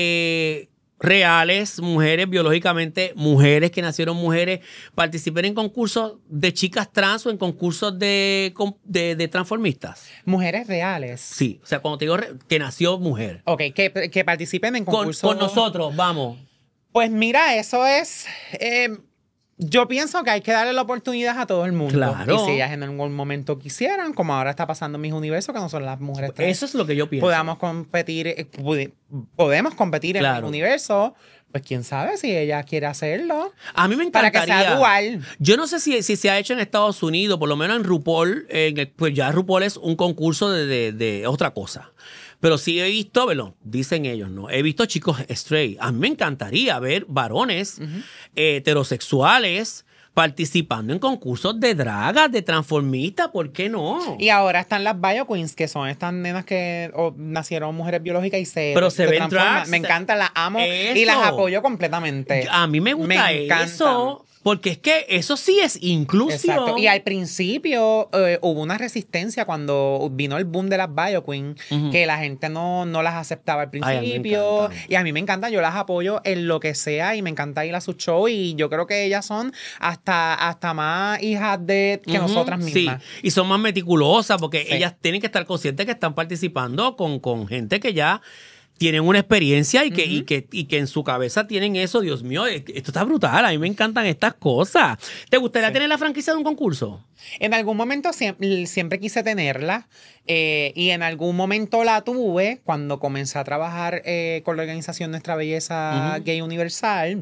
eh, reales, mujeres biológicamente, mujeres que nacieron mujeres, participen en concursos de chicas trans o en concursos de, de, de transformistas? Mujeres reales. Sí, o sea, cuando te digo re- que nació mujer. Ok, que, que participen en Con, concursos. con nosotros, vamos. Pues mira, eso es... eh, yo pienso que hay que darle la oportunidad a todo el mundo. Claro. Y si ellas en algún momento quisieran, como ahora está pasando en Mis Universos, que no son las mujeres trans, Eso es lo que yo pienso. podamos competir, eh, pudi- podemos competir en Claro. el universo, pues quién sabe si ella quiere hacerlo. A mí me Para encantaría. que sea dual. Yo no sé si, si se ha hecho en Estados Unidos, por lo menos en RuPaul, en el- pues ya RuPaul es un concurso de, de- de otra cosa. Pero sí he visto, bueno, dicen ellos, ¿no? He visto chicos straight. A mí me encantaría ver varones eh, heterosexuales participando en concursos de dragas, de transformistas, ¿por qué no? Y ahora están las Bio Queens, que son estas nenas que o, nacieron mujeres biológicas y se, Pero se ven transforman. drags. Me encantan, las amo Eso. y las apoyo completamente. A mí me gusta Me encantan. eso, porque es que eso sí es inclusión. Exacto. Y al principio eh, hubo una resistencia cuando vino el boom de las Bio Queen, Ujú. que la gente no, no las aceptaba al Ay, a mí me principio. encantan. Y a mí me encanta, yo las apoyo en lo que sea y me encanta ir a su show. Y yo creo que ellas son hasta, hasta más hijas de que Ujú, nosotras mismas. Sí, y son más meticulosas porque Sí. ellas tienen que estar conscientes que están participando con, con gente que ya tienen una experiencia y que, y, que, y que en su cabeza tienen eso. Dios mío, esto está brutal. A mí me encantan estas cosas. ¿Te gustaría Sí. tener la franquicia de un concurso? En algún momento siempre, siempre quise tenerla eh, y en algún momento la tuve cuando comencé a trabajar eh, con la organización Nuestra Belleza Ujú. Gay Universal.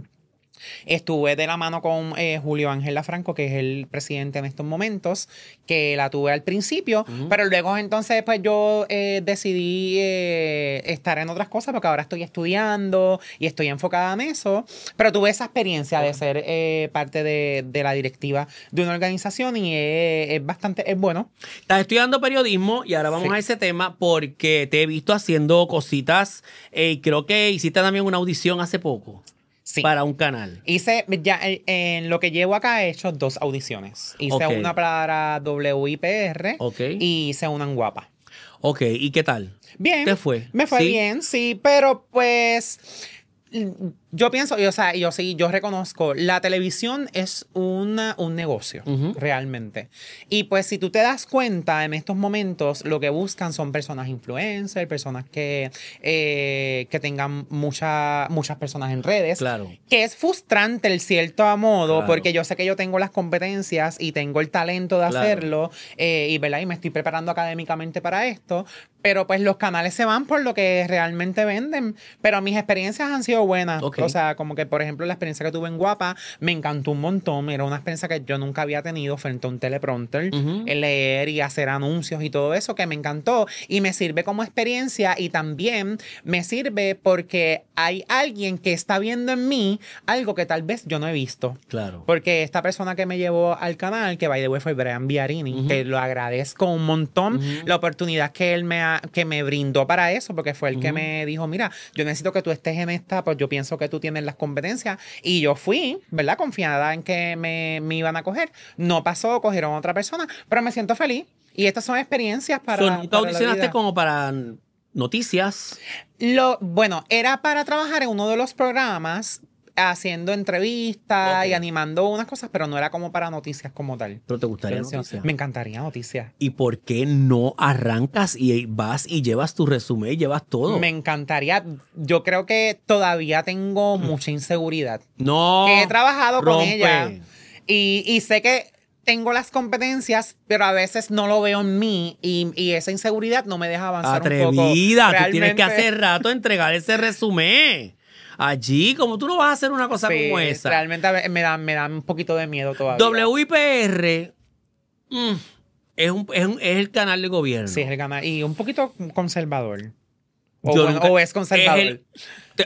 Estuve de la mano con eh, Julio Ángel Lafranco, que es el presidente en estos momentos, que la tuve al principio, Ujú. pero luego entonces pues yo eh, decidí eh, estar en otras cosas porque ahora estoy estudiando y estoy enfocada en eso, pero tuve esa experiencia de ser eh, parte de, de la directiva de una organización y es, es bastante, es bueno. Estás estudiando periodismo y ahora vamos Sí. a ese tema porque te he visto haciendo cositas eh, y creo que hiciste también una audición hace poco Sí. para un canal. Hice, ya eh, en lo que llevo acá he hecho dos audiciones. Hice Ok. una para W I P R Ok. y hice una en Guapa. Ok, ¿y qué tal? Bien. ¿Te fue? Me fue ¿Sí? bien, sí, pero pues yo pienso, y, o sea, yo sí, yo reconozco, la televisión es una, un negocio, Ujú. realmente. Y pues si tú te das cuenta, en estos momentos lo que buscan son personas influencers, personas que, eh, que tengan mucha, muchas personas en redes. Claro. Que es frustrante el cierto modo, Claro. porque yo sé que yo tengo las competencias y tengo el talento de Claro. hacerlo, eh, y, ¿verdad? y me estoy preparando académicamente para esto, pero pues los canales se van por lo que realmente venden, pero mis experiencias han sido buenas. Ok. O sea, como que por ejemplo la experiencia que tuve en Guapa me encantó un montón, era una experiencia que yo nunca había tenido frente a un teleprompter, Ujú. el leer y hacer anuncios y todo eso que me encantó y me sirve como experiencia y también me sirve porque hay alguien que está viendo en mí algo que tal vez yo no he visto. Claro. Porque esta persona que me llevó al canal, que by the way fue Brian Biarini, Ujú. que lo agradezco un montón, Ujú. la oportunidad que él me, ha- que me brindó para eso, porque fue el que Ujú. me dijo, mira, yo necesito que tú estés en esta, pues yo pienso que tú tienes las competencias. Y yo fui, ¿verdad? Confiada en que me, me iban a coger. No pasó, cogieron a otra persona, pero me siento feliz. Y estas son experiencias para, So, ¿nunca para la audicionaste vida. como para noticias? Lo, bueno, era para trabajar en uno de los programas haciendo entrevistas Ok. y animando unas cosas, pero no era como para noticias como tal. ¿Pero te gustaría Pero sí, noticias? me encantaría noticias. ¿Y por qué no arrancas y vas y llevas tu resumen y llevas todo? Me encantaría. Yo creo que todavía tengo mucha inseguridad. No. Que he trabajado con rompe. ella. Y, y sé que tengo las competencias, pero a veces no lo veo en mí y, y esa inseguridad no me deja avanzar un poco. Atrevida, tú tienes que Realmente, hacer rato entregar ese resumen. Allí, como tú no vas a hacer una cosa sí, como esa. realmente a ve- me da, me da un poquito de miedo todavía. W I P R mm, es, un, es, un- es el canal de gobierno. Sí, es el canal. Y un poquito conservador. O, Yo bueno, nunca- o es conservador. es el- te-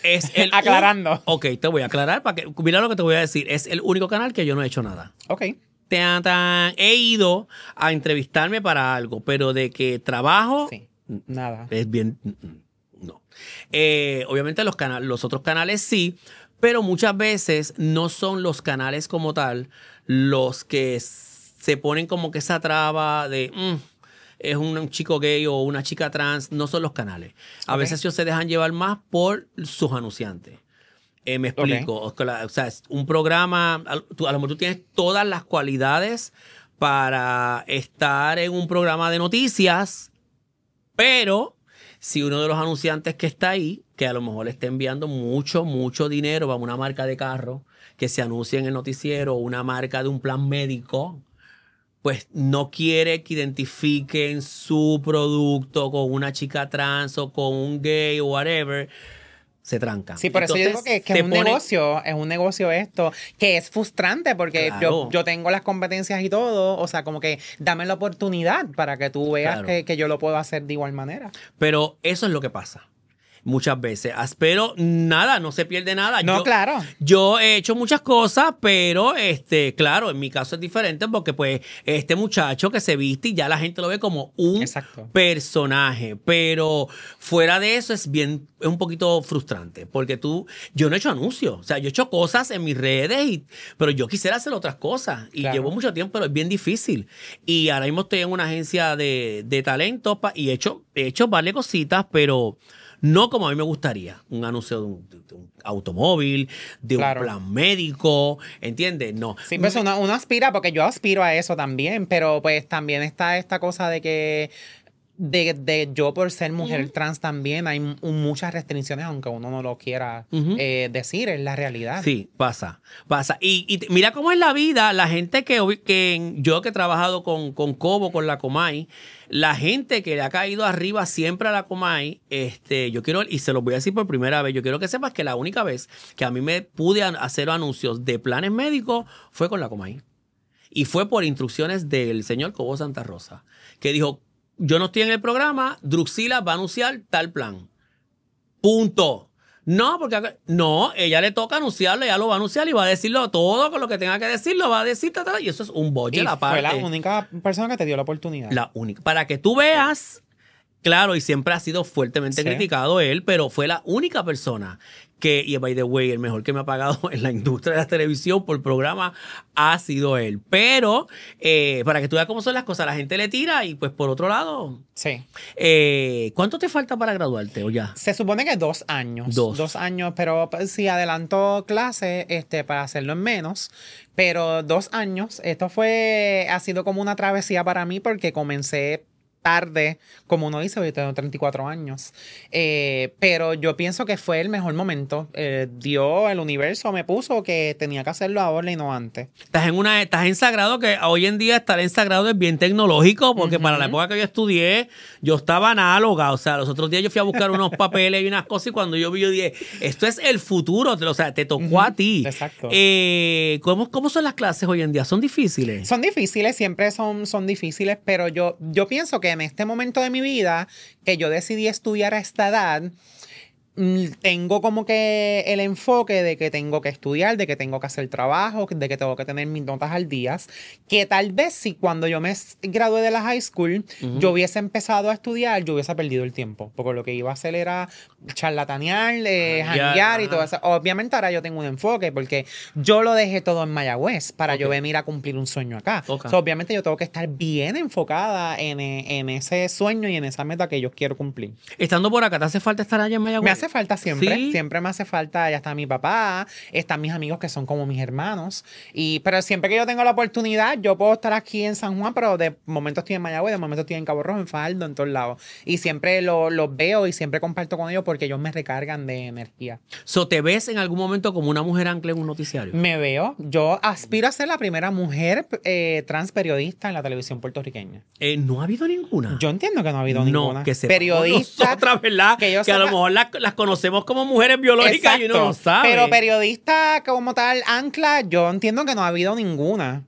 Es el Aclarando. Un, ok, te voy a aclarar para que mira lo que te voy a decir. Es el único canal que yo no he hecho nada. Ok. Tan, tan. He ido a entrevistarme para algo, pero de que trabajo Sí. Nada. es bien no. Eh, obviamente los canales, los otros canales sí, pero muchas veces no son los canales como tal los que se ponen como que esa traba de mm, es un, un chico gay o una chica trans, no son los canales. A Ok. veces ellos se dejan llevar más por sus anunciantes. Eh, me explico. Ok. O sea, o sea, es un programa, a, tú, a lo mejor tú tienes todas las cualidades para estar en un programa de noticias, pero si uno de los anunciantes que está ahí, que a lo mejor le está enviando mucho, mucho dinero para una marca de carro, que se anuncie en el noticiero, o una marca de un plan médico, pues no quiere que identifiquen su producto con una chica trans o con un gay o whatever, se trancan. Sí, por eso yo digo que, que se es un pone- negocio, es un negocio esto, que es frustrante porque Claro. yo, yo tengo las competencias y todo, o sea, como que dame la oportunidad para que tú veas Claro. que, que yo lo puedo hacer de igual manera. Pero eso es lo que pasa. Muchas veces. As- Pero nada, no se pierde nada. No, Yo- claro. Yo he hecho muchas cosas, pero este, claro, en mi caso es diferente porque pues este muchacho que se viste y ya la gente lo ve como un Exacto. personaje. Pero fuera de eso es bien, es un poquito frustrante porque tú, yo no he hecho anuncios. O sea, yo he hecho cosas en mis redes, y, pero yo quisiera hacer otras cosas. Y Claro. llevo mucho tiempo, pero es bien difícil. Y ahora mismo estoy en una agencia de, de talentos pa- y he hecho, he hecho varias cositas, pero no como a mí me gustaría. Un anuncio de un, de un automóvil, de Claro. un plan médico, ¿entiendes? No. Sí, pues uno, uno aspira, porque yo aspiro a eso también, pero pues también está esta cosa de que de, de yo por ser mujer trans también hay m- muchas restricciones, aunque uno no lo quiera Ujú. eh, decir, es la realidad. Sí, pasa, pasa. Y, y te- mira cómo es la vida, la gente que, hoy- que en- yo que he trabajado con, con Cobo, con la Comay, la gente que le ha caído arriba siempre a la Comay, este, yo quiero, y se los voy a decir por primera vez, yo quiero que sepas que la única vez que a mí me pude an- hacer anuncios de planes médicos fue con la Comay. Y fue por instrucciones del señor Cobo Santa Rosa, que dijo, yo no estoy en el programa, Druxila va a anunciar tal plan. Punto. No, porque acá- no, ella le toca anunciarlo, ella lo va a anunciar y va a decirlo todo con lo que tenga que decir, lo va a decir, ta, ta, y eso es un Y budget aparte. fue la única persona que te dio la oportunidad. La única. Para que tú veas, claro, y siempre ha sido fuertemente Sí. criticado él, pero fue la única persona que, y by the way, el mejor que me ha pagado en la industria de la televisión por programa ha sido él. Pero, eh, para que tú veas cómo son las cosas, la gente le tira y pues por otro lado, Sí. eh, ¿cuánto te falta para graduarte o ya? Se supone que dos años. Dos. años, pero pues, sí adelantó clases este, para hacerlo en menos. Pero dos años. Esto fue, ha sido como una travesía para mí porque comencé tarde, como uno dice, yo tengo treinta y cuatro años. Eh, pero yo pienso que fue el mejor momento. Eh, Dios, el universo me puso que tenía que hacerlo ahora y no antes. Estás en una, estás en Sagrado, que hoy en día estar en Sagrado es bien tecnológico, porque para la época que yo estudié, yo estaba análoga. O sea, los otros días yo fui a buscar unos papeles y unas cosas, y cuando yo vi, yo dije, esto es el futuro. O sea, te tocó a ti. Exacto. Eh, ¿cómo, ¿Cómo son las clases hoy en día? ¿Son difíciles? Son difíciles, siempre son, son difíciles, pero yo, yo pienso que en este momento de mi vida, que yo decidí estudiar a esta edad, mm, tengo como que el enfoque de que tengo que estudiar, de que tengo que hacer trabajo, de que tengo que tener mis notas al día, que tal vez si cuando yo me s- gradué de la high school, yo hubiese empezado a estudiar, yo hubiese perdido el tiempo, porque lo que iba a hacer era charlatanear, eh, Janguear, janguear y ajá. todo eso. Obviamente ahora yo tengo un enfoque, porque yo lo dejé todo en Mayagüez para Ok. yo venir a cumplir un sueño acá. Ok. So, obviamente yo tengo que estar bien enfocada en, eh, en ese sueño y en esa meta que yo quiero cumplir. Estando por acá, ¿te hace falta estar allá en Mayagüez? Me hace falta siempre, Sí. siempre me hace falta, ya está mi papá, están mis amigos que son como mis hermanos, y pero siempre que yo tengo la oportunidad, yo puedo estar aquí en San Juan, pero de momento estoy en Mayagüez, de momento estoy en Cabo Rojo, en Fajardo, en todos lados, y siempre lo- los veo y siempre comparto con ellos porque ellos me recargan de energía. So, ¿te ves en algún momento como una mujer ancla en un noticiario? Me veo, yo aspiro a ser la primera mujer eh, trans periodista en la televisión puertorriqueña. Eh, no ha habido ninguna. Yo entiendo que no ha habido no, ninguna. que sepamos periodista. nosotras, ¿verdad? que Que, yo a lo sepa- mejor las, las conocemos como mujeres biológicas y uno no Exacto. sabe. Pero periodista como tal, ancla, yo entiendo que no ha habido ninguna.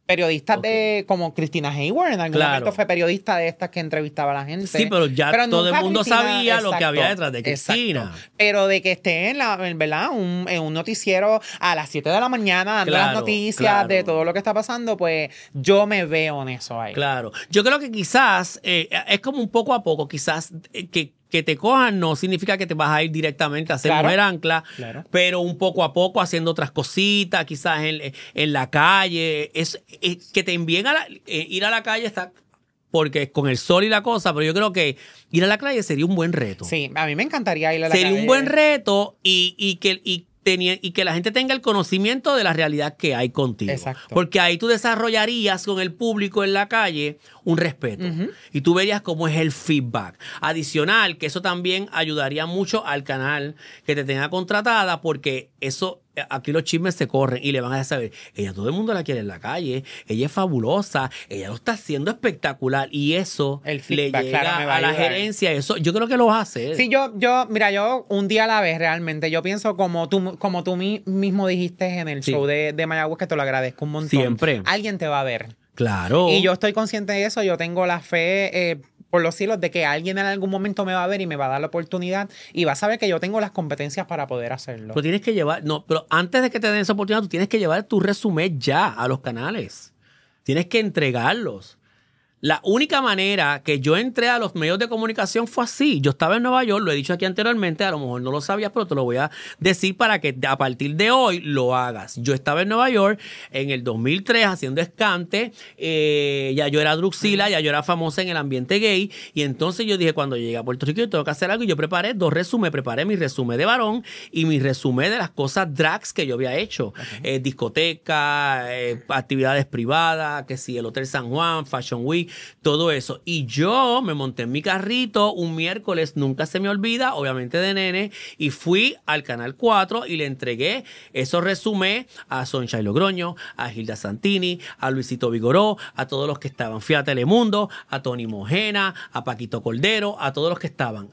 periodistas Okay. de como Christina Hayward en algún Claro. momento fue periodista de estas que entrevistaba a la gente. Sí, pero ya todo el nunca mundo Cristina- sabía lo que exacto, había detrás de Cristina. exacto. Pero de que esté en, la, en, ¿verdad? Un, en un noticiero a las siete de la mañana dando Claro, las noticias claro. de todo lo que está pasando, pues yo me veo en eso ahí. Claro. Yo creo que quizás eh, es como un poco a poco, quizás eh, que, que te cojan no significa que te vas a ir directamente a ser Claro. mujer ancla, Claro. pero un poco a poco haciendo otras cositas, quizás en, en la calle. Es, es que te envíen a la, eh, ir a la calle está porque con el sol y la cosa, pero yo creo que ir a la calle sería un buen reto. Sí, a mí me encantaría ir a la Sería calle. un buen reto y, y que y, tenía, y que la gente tenga el conocimiento de la realidad que hay contigo. Exacto. Porque ahí tú desarrollarías con el público en la calle un respeto. Uh-huh. Y tú verías cómo es el feedback. Adicional, que eso también ayudaría mucho al canal que te tenga contratada, porque eso... Aquí los chismes se corren y le van a saber, ella todo el mundo la quiere en la calle, ella es fabulosa, ella lo está haciendo espectacular y eso el feedback, le llega claro, me va a, a la ayudar. gerencia, eso yo creo que lo vas a hacer. Sí, yo, yo, mira, yo un día a la vez realmente, yo pienso como tú, como tú mi, mismo dijiste en el sí. show de, de Mayagüez, que te lo agradezco un montón. Siempre. Alguien te va a ver. Claro. Y yo estoy consciente de eso, yo tengo la fe... Eh, por los cielos de que alguien en algún momento me va a ver y me va a dar la oportunidad y va a saber que yo tengo las competencias para poder hacerlo. Pero tienes que llevar, no, pero antes de que te den esa oportunidad, tú tienes que llevar tu resumen ya a los canales. Tienes que entregarlos. La única manera que yo entré a los medios de comunicación fue así. Yo estaba en Nueva York, lo he dicho aquí anteriormente, a lo mejor no lo sabías, pero te lo voy a decir para que a partir de hoy lo hagas. Yo estaba en Nueva York en el dos mil tres haciendo escante, eh, ya yo era Druxila, ya yo era famosa en el ambiente gay, y entonces yo dije, cuando llegué a Puerto Rico yo tengo que hacer algo, y yo preparé dos resúmenes, preparé mi resumen de varón y mi resumen de las cosas drags que yo había hecho. Okay. Eh, discoteca, eh, actividades privadas, que sí, el Hotel San Juan, Fashion Week, todo eso. Y yo me monté en mi carrito un miércoles, nunca se me olvida, obviamente de nene, y fui al Canal cuatro y le entregué esos resumés a Soncha Logroño, a Gilda Santini, a Luisito Vigoró, a todos los que estaban. Fui a Telemundo, a Tony Mojena, a Paquito Cordero, a todos los que estaban.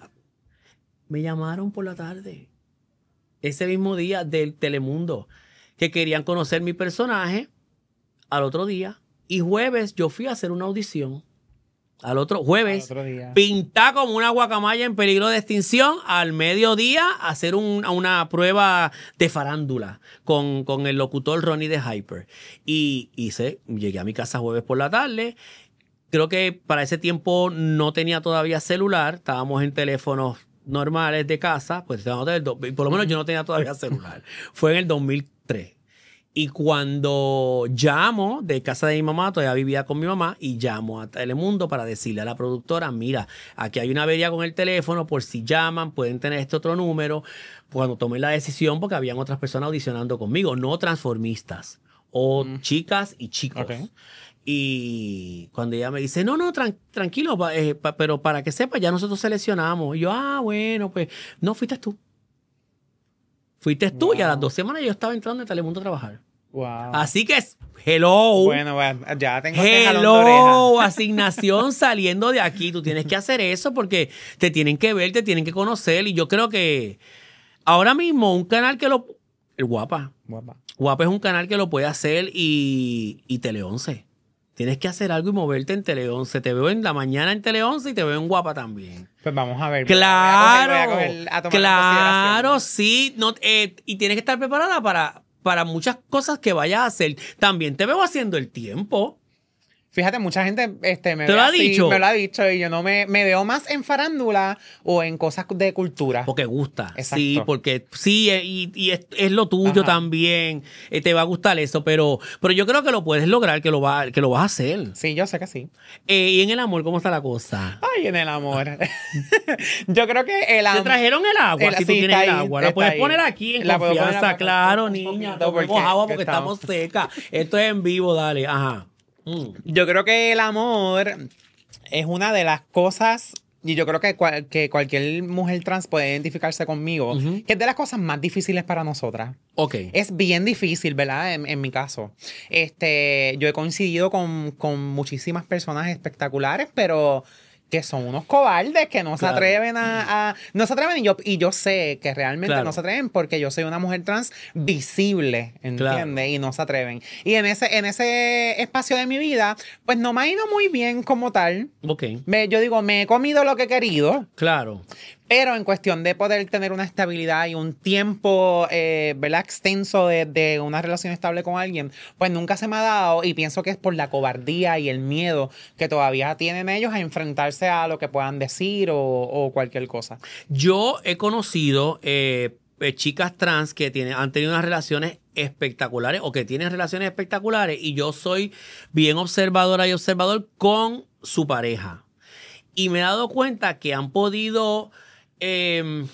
Me llamaron por la tarde, ese mismo día del Telemundo, que querían conocer mi personaje. Al otro día, y jueves yo fui a hacer una audición. Al otro jueves, al otro día. Pinta como una guacamaya en peligro de extinción. Al mediodía, hacer un, una prueba de farándula con, con el locutor Ronnie de Hyper. Y hice, llegué a mi casa jueves por la tarde. Creo que para ese tiempo no tenía todavía celular. Estábamos en teléfonos normales de casa. Pues por lo menos yo no tenía todavía celular. Fue en el dos mil tres. Y cuando llamo de casa de mi mamá, todavía vivía con mi mamá, y llamo a Telemundo para decirle a la productora, mira, aquí hay una avería con el teléfono, por si llaman, pueden tener este otro número. Cuando tomé la decisión, porque habían otras personas audicionando conmigo, no transformistas, o mm. chicas y chicos. Okay. Y cuando ella me dice, no, no, tran- tranquilo, pa- eh, pa- pero para que sepa, ya nosotros seleccionamos. Y yo, ah, bueno, pues, no, fuiste tú. Fuiste tú, wow. Y a las dos semanas yo estaba entrando en Telemundo a trabajar. Wow. Así que, hello. Bueno, bueno, ya tengo hello, asignación saliendo de aquí. Tú tienes que hacer eso porque te tienen que ver, te tienen que conocer. Y yo creo que ahora mismo un canal que lo... El Guapa. Guapa. Guapa es un canal que lo puede hacer y, y Tele once. Tienes que hacer algo y moverte en Tele once. Te veo en la mañana en Tele once y te veo en Guapa también. Pues vamos a ver. Claro, voy a coger, voy a coger, a claro, sí. No, eh, y tienes que estar preparada para, para muchas cosas que vayas a hacer. También te veo haciendo el tiempo. Fíjate, mucha gente este, me, ¿Te ve lo ha así, dicho? me lo ha dicho y yo no me, me veo más en farándula o en cosas de cultura. Porque gusta. Exacto. Sí, porque sí, y, y es, es lo tuyo. Ajá. También. Eh, te va a gustar eso, pero, pero yo creo que lo puedes lograr, que lo, va, que lo vas a hacer. Sí, yo sé que sí. Eh, ¿Y en el amor cómo está la cosa? Ay, en el amor. Yo creo que el amor... ¿Te trajeron el agua? El, si sí, tú tienes ahí, el agua. La puedes ahí. Poner aquí en la confianza. Claro, niña. Tomemos agua porque estamos secas. Esto es en vivo, dale. Ajá. Mm. Yo creo que el amor es una de las cosas, y yo creo que, cual, que cualquier mujer trans puede identificarse conmigo, uh-huh. que es de las cosas más difíciles para nosotras. Okay. Es bien difícil, ¿verdad? En, en mi caso. Este, yo he coincidido con, con muchísimas personas espectaculares, pero que son unos cobardes, que no Claro. se atreven a, a- no se atreven y yo, y yo sé que realmente Claro. no se atreven porque yo soy una mujer trans visible, ¿entiendes? Claro. Y no se atreven. Y en ese, en ese espacio de mi vida, pues no me ha ido muy bien como tal. Ok, Me- yo digo, me he comido lo que he querido, claro. pero en cuestión de poder tener una estabilidad y un tiempo, eh, ¿verdad? Extenso de, de una relación estable con alguien, pues nunca se me ha dado y pienso que es por la cobardía y el miedo que todavía tienen ellos a enfrentarse a lo que puedan decir o, o cualquier cosa. Yo he conocido eh, eh, chicas trans que tienen, han tenido unas relaciones espectaculares o que tienen relaciones espectaculares y yo soy bien observadora y observador con su pareja. Y me he dado cuenta que han podido eh,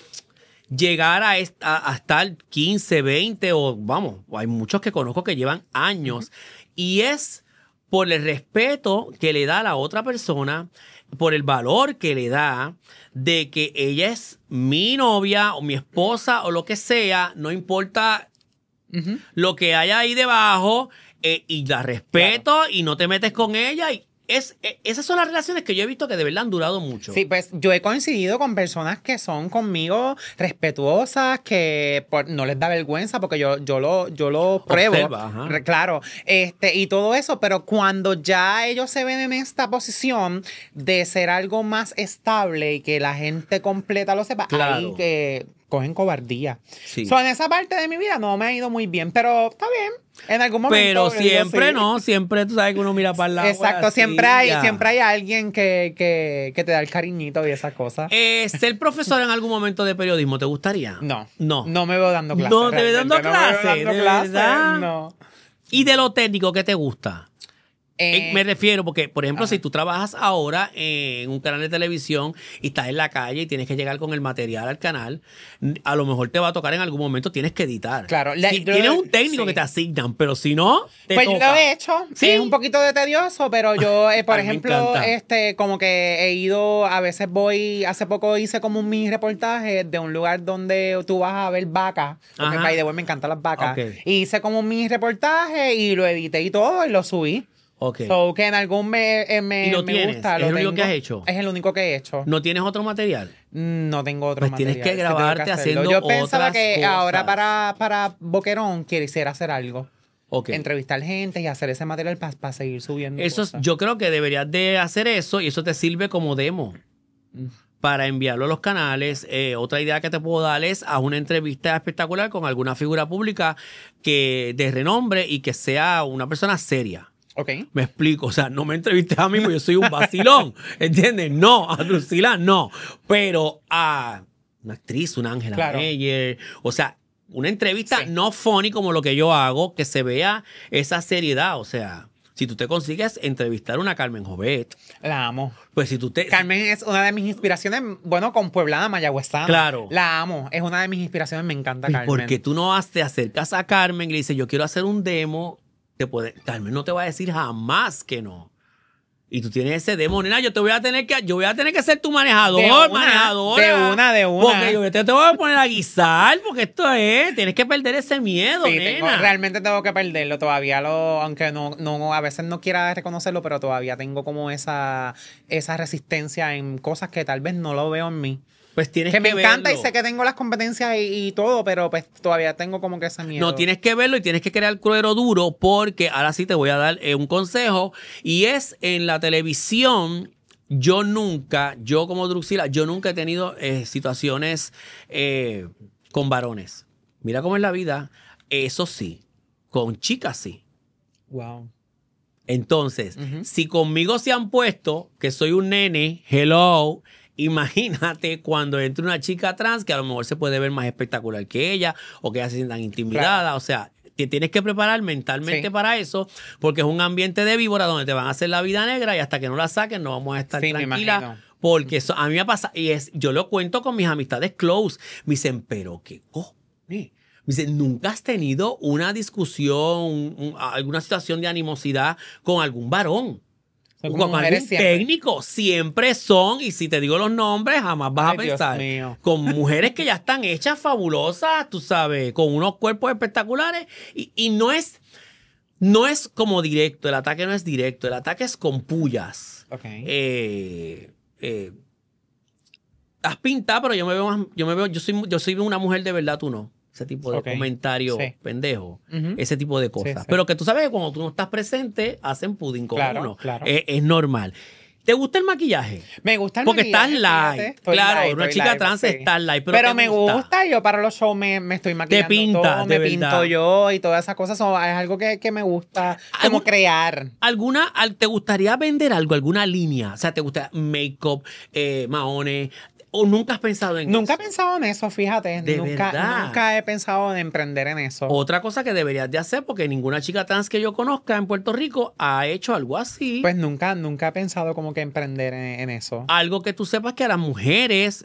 llegar a, est- a, a estar quince, veinte o vamos, hay muchos que conozco que llevan años. Y es por el respeto que le da a la otra persona, por el valor que le da de que ella es mi novia o mi esposa o lo que sea, no importa Ujú. lo que haya ahí debajo, eh, y la respeto y no te metes con ella. Y es, eh, esas son las relaciones que yo he visto que de verdad han durado mucho. Sí, pues yo he coincidido con personas que son conmigo respetuosas, que por- no les da vergüenza porque yo, yo lo, yo lo pruebo. Observa, ajá. Re- Claro, este, y todo eso, pero cuando ya ellos se ven en esta posición de ser algo más estable y que la gente completa lo sepa, Claro. ahí que cogen cobardía. Sí. So, en esa parte de mi vida no me ha ido muy bien, pero está bien. En algún momento. Pero yo digo, siempre sí. no, siempre tú sabes que uno mira para el lado. Exacto, así, siempre hay, ya. siempre hay alguien que, que, que te da el cariñito y esas cosas. Eh, ¿Ser profesor en algún momento de periodismo te gustaría? No. No. No me veo dando clases. No te ves dando realmente, no me veo clases, dando ¿de clases, verdad? No. ¿Y de lo técnico qué te gusta? Eh, Eh, me refiero porque, por ejemplo, ajá. si tú trabajas ahora en un canal de televisión y estás en la calle y tienes que llegar con el material al canal, a lo mejor te va a tocar en algún momento, tienes que editar. Claro, la- Si yo- tienes un técnico sí. que te asignan, pero si no, te pues yo toca. lo he hecho. Sí. Es un poquito de tedioso, pero yo, eh, por A mí me ejemplo, encanta. este, como que he ido, a veces voy, hace poco hice como un mini reportaje de un lugar donde tú vas a ver vacas. Porque Ajá. by the way, me encantan las vacas. Ok. Y hice como un mini reportaje y lo edité y todo y lo subí. Ok. So que en algún me, eh, me, ¿Y lo me tienes? gusta. ¿Es lo el único tengo. que has hecho? Es el único que he hecho. ¿No tienes otro material? No tengo otro Pues material. tienes que sí tengo grabarte hacerlo. haciendo Yo pensaba otras que cosas. ahora para, para Boquerón quisiera hacer algo. Ok. Entrevistar gente y hacer ese material para seguir subiendo Eso es- cosas. yo creo que deberías de hacer eso y eso te sirve como demo para enviarlo a los canales. Eh, otra idea que te puedo dar es a una entrevista espectacular con alguna figura pública que de renombre y que sea una persona seria. Ok. Me explico, o sea, no me entrevistes a mí porque yo soy un vacilón, ¿entiendes? No, a Drusila no, pero a una actriz, una Ángela Claro. Meyer, o sea, una entrevista Sí. no funny como lo que yo hago, que se vea esa seriedad, o sea, si tú te consigues entrevistar a una Carmen Jovet, La amo. pues si tú te... Carmen es una de mis inspiraciones, bueno, con Pueblana Mayagüezana. Claro. La amo. Es una de mis inspiraciones, me encanta ¿Y Carmen. por qué tú no has- te acercas a Carmen y le dices, yo quiero hacer un demo? Te puede, Carmen no te va a decir jamás que no. Y tú tienes ese demo, nena, yo te voy a tener que, yo voy a tener que ser tu manejador, De una, manejadora. de una, de una. Porque yo te, te voy a poner a guisar, porque esto es, tienes que perder ese miedo, Sí, nena. tengo- realmente tengo que perderlo todavía, lo, aunque no, no, a veces no quiera reconocerlo, pero todavía tengo como esa, esa resistencia en cosas que tal vez no lo veo en mí. Pues tienes Que que me encanta verlo. y sé que tengo las competencias y, y todo, pero pues todavía tengo como que ese miedo. No, tienes que verlo y tienes que crear cuero duro porque ahora sí te voy a dar eh, un consejo y es en la televisión. Yo nunca, yo como Drusila, yo nunca he tenido eh, situaciones eh, con varones. Mira cómo es la vida. Eso sí, con chicas sí. Wow. Entonces, Ujú. si conmigo se han puesto que soy un nene, hello, imagínate cuando entre una chica trans que a lo mejor se puede ver más espectacular que ella o que ella se sientan intimidada. Claro. O sea, te tienes que preparar mentalmente Sí. para eso porque es un ambiente de víbora donde te van a hacer la vida negra y hasta que no la saquen no vamos a estar Sí, me tranquilas. imagino. Porque eso, a mí me pasa, y es, yo lo cuento con mis amistades close. Me dicen, pero qué cojones. Me dicen, ¿nunca has tenido una discusión, un- un- alguna situación de animosidad con algún varón? Son O como con mujeres algún siempre. técnico. Siempre son, y si te digo los nombres, jamás vas Ay, a Dios pensar. mío. Con mujeres que ya están hechas fabulosas, tú sabes, con unos cuerpos espectaculares. Y, y no es, no es como directo, el ataque no es directo, el ataque es con pullas. Ok. Eh, eh, has pintado, pero yo me veo más, yo me veo, yo soy, yo soy una mujer de verdad, tú no. Ese tipo de okay. comentario sí. pendejo. Uh-huh. Ese tipo de cosas. Sí, sí. Pero que tú sabes que cuando tú no estás presente, hacen pudín con claro, uno. Claro. Es, es normal. ¿Te gusta el maquillaje? Me gusta el Porque maquillaje. estás live. Claro, live, una chica live, trans sí. está live. Pero, pero me gusta? gusta. Yo para los shows me, me estoy maquillando te pinta, todo. de Me pinto verdad. yo y todas esas cosas. Son, es algo que, que me gusta como ¿Algún, crear. ¿Alguna, ¿Te gustaría vender algo? ¿Alguna línea? O sea, ¿te gusta make-up, eh, maones? ¿O nunca has pensado en Nunca eso? he pensado en eso, fíjate. ¿De nunca, verdad? Nunca he pensado en emprender en eso. Otra cosa que deberías de hacer, porque ninguna chica trans que yo conozca en Puerto Rico ha hecho algo así. Pues nunca, nunca he pensado como que emprender en, en eso. Algo que tú sepas que a las mujeres,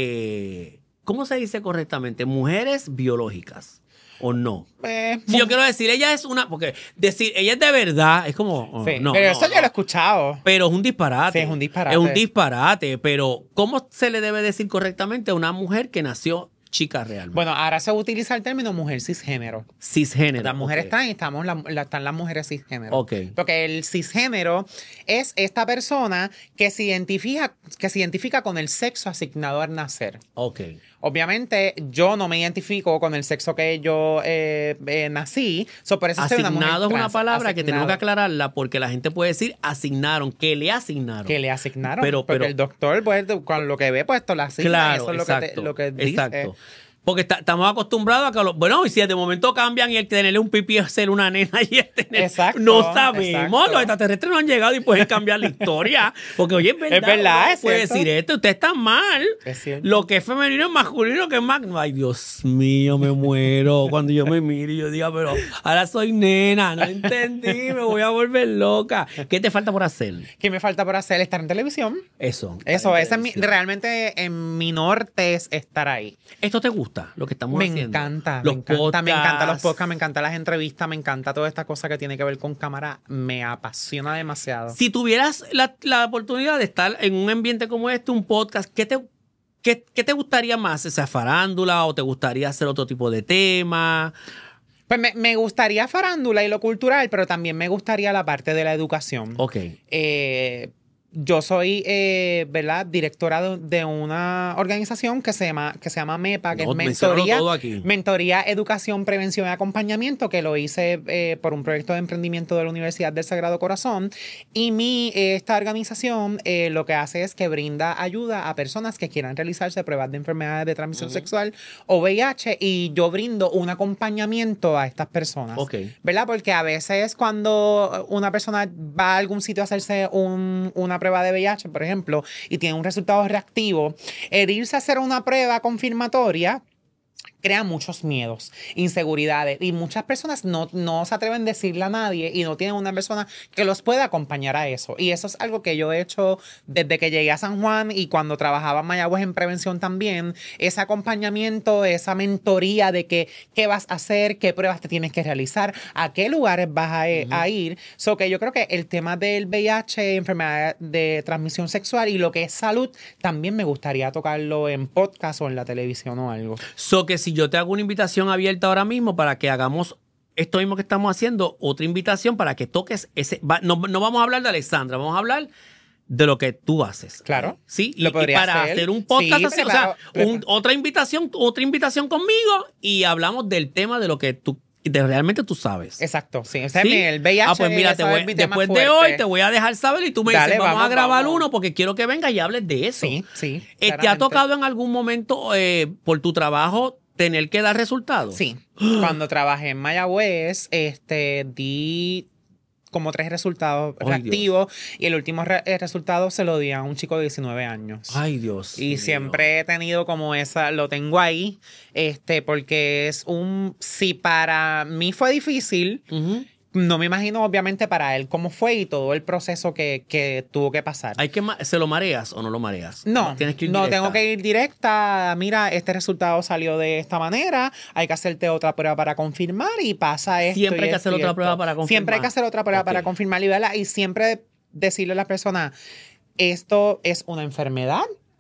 eh, ¿cómo se dice correctamente? Mujeres biológicas. ¿O no? Eh, si yo quiero decir, ella es una... Porque decir, ella es de verdad, es como... Oh, sí, no, pero no, eso no. yo lo he escuchado. Pero es un disparate. Sí, es un disparate. Es un disparate, pero ¿cómo se le debe decir correctamente a una mujer que nació chica realmente? Bueno, ahora se utiliza el término mujer cisgénero. Cisgénero. Las mujeres okay. trans y estamos la, la, están las mujeres cisgénero. Ok. Porque el cisgénero es esta persona que se identifica, que se identifica con el sexo asignado al nacer. Ok. Obviamente, yo no me identifico con el sexo que yo eh, eh, nací. So, por eso asignado soy una mujer es una trans. palabra asignado. que tenemos que aclararla porque la gente puede decir asignaron, que le asignaron. Que le asignaron. Pero, porque pero, el doctor, pues, con lo que ve, pues esto lo asigna. Claro, eso es exacto, lo que, te, lo que dice. Exacto. Porque está, estamos acostumbrados a que los, bueno, y si de momento cambian y el tenerle un pipí es ser una nena y el tener, exacto, no sabemos, exacto. los extraterrestres no han llegado y pueden cambiar la historia, porque oye, es verdad, es verdad, es puede cierto. decir esto, usted está mal, es cierto. Lo que es femenino es masculino que es más, ay Dios mío, me muero cuando yo me miro y yo diga, pero ahora soy nena, no entendí, me voy a volver loca. ¿Qué te falta por hacer? ¿Qué me falta por hacer? Estar en televisión. Eso. Eso, ese es mi, realmente en mi norte es estar ahí. ¿Esto te gusta, lo que estamos me haciendo? Encanta, los me encanta, podcasts. me encantan los podcasts, me encantan las entrevistas, me encanta toda esta cosa que tiene que ver con cámara, me apasiona demasiado. Si tuvieras la, la oportunidad de estar en un ambiente como este, un podcast, ¿qué te, qué, qué te gustaría más? ¿Esa farándula o te gustaría hacer otro tipo de tema? Pues me, me gustaría farándula y lo cultural, pero también me gustaría la parte de la educación. Ok. Eh... Yo soy, eh, ¿verdad?, directora de, de una organización que se llama, que se llama MEPA, que No, es Mentoría, todo aquí. Mentoría, Educación, Prevención y Acompañamiento, que lo hice eh, por un proyecto de emprendimiento de la Universidad del Sagrado Corazón. Y mi, eh, esta organización eh, lo que hace es que brinda ayuda a personas que quieran realizarse pruebas de enfermedades de transmisión uh-huh. sexual o V I H, y yo brindo un acompañamiento a estas personas. Okay. ¿Verdad? Porque a veces cuando una persona va a algún sitio a hacerse un, una prueba de V I H, por ejemplo, y tiene un resultado reactivo, el irse a hacer una prueba confirmatoria crea muchos miedos, inseguridades, y muchas personas no, no se atreven a decirle a nadie y no tienen una persona que los pueda acompañar a eso. Y eso es algo que yo he hecho desde que llegué a San Juan y cuando trabajaba en Mayagüez en prevención también, ese acompañamiento, esa mentoría de que, qué vas a hacer, qué pruebas te tienes que realizar, a qué lugares vas a, uh-huh. a ir. So que yo creo que el tema del V I H, enfermedad de transmisión sexual y lo que es salud, también me gustaría tocarlo en podcast o en la televisión o algo. So que si yo te hago una invitación abierta ahora mismo para que hagamos esto mismo que estamos haciendo, otra invitación para que toques ese... Va, no, no vamos a hablar de Alexandra, vamos a hablar de lo que tú haces. Claro. Sí, y, lo podría y para hacer. hacer un podcast sí, así, claro, o sea, un, otra invitación, otra invitación conmigo y hablamos del tema de lo que tú de realmente tú sabes. Exacto, sí. O sea, ¿Sí? el V I H, ah, pues mira, te voy, después de hoy te voy a dejar saber y tú me Dale, dices, vamos, vamos a grabar vamos. uno porque quiero que vengas y hables de eso. Sí, sí. Eh, ¿Te ha tocado en algún momento eh, por tu trabajo tener que dar resultados? Sí. Cuando trabajé en Mayagüez, este, di como tres resultados Ay, reactivos y el último re el resultado se lo di a un chico de diecinueve años. Ay, Dios. Y mío. siempre he tenido como esa, lo tengo ahí, este, porque es un, si para mí fue difícil, uh-huh. no me imagino obviamente para él cómo fue y todo el proceso que, que tuvo que pasar. ¿Hay que ¿Se lo mareas o no lo mareas? No, ¿Tienes que ir no directa? tengo que ir directa. Mira, este resultado salió de esta manera. Hay que hacerte otra prueba para confirmar y pasa esto. Siempre hay que esto hacer otra esto. prueba para confirmar. Siempre hay que hacer otra prueba okay. para confirmar y, ¿verdad? Y siempre decirle a la persona, esto es una enfermedad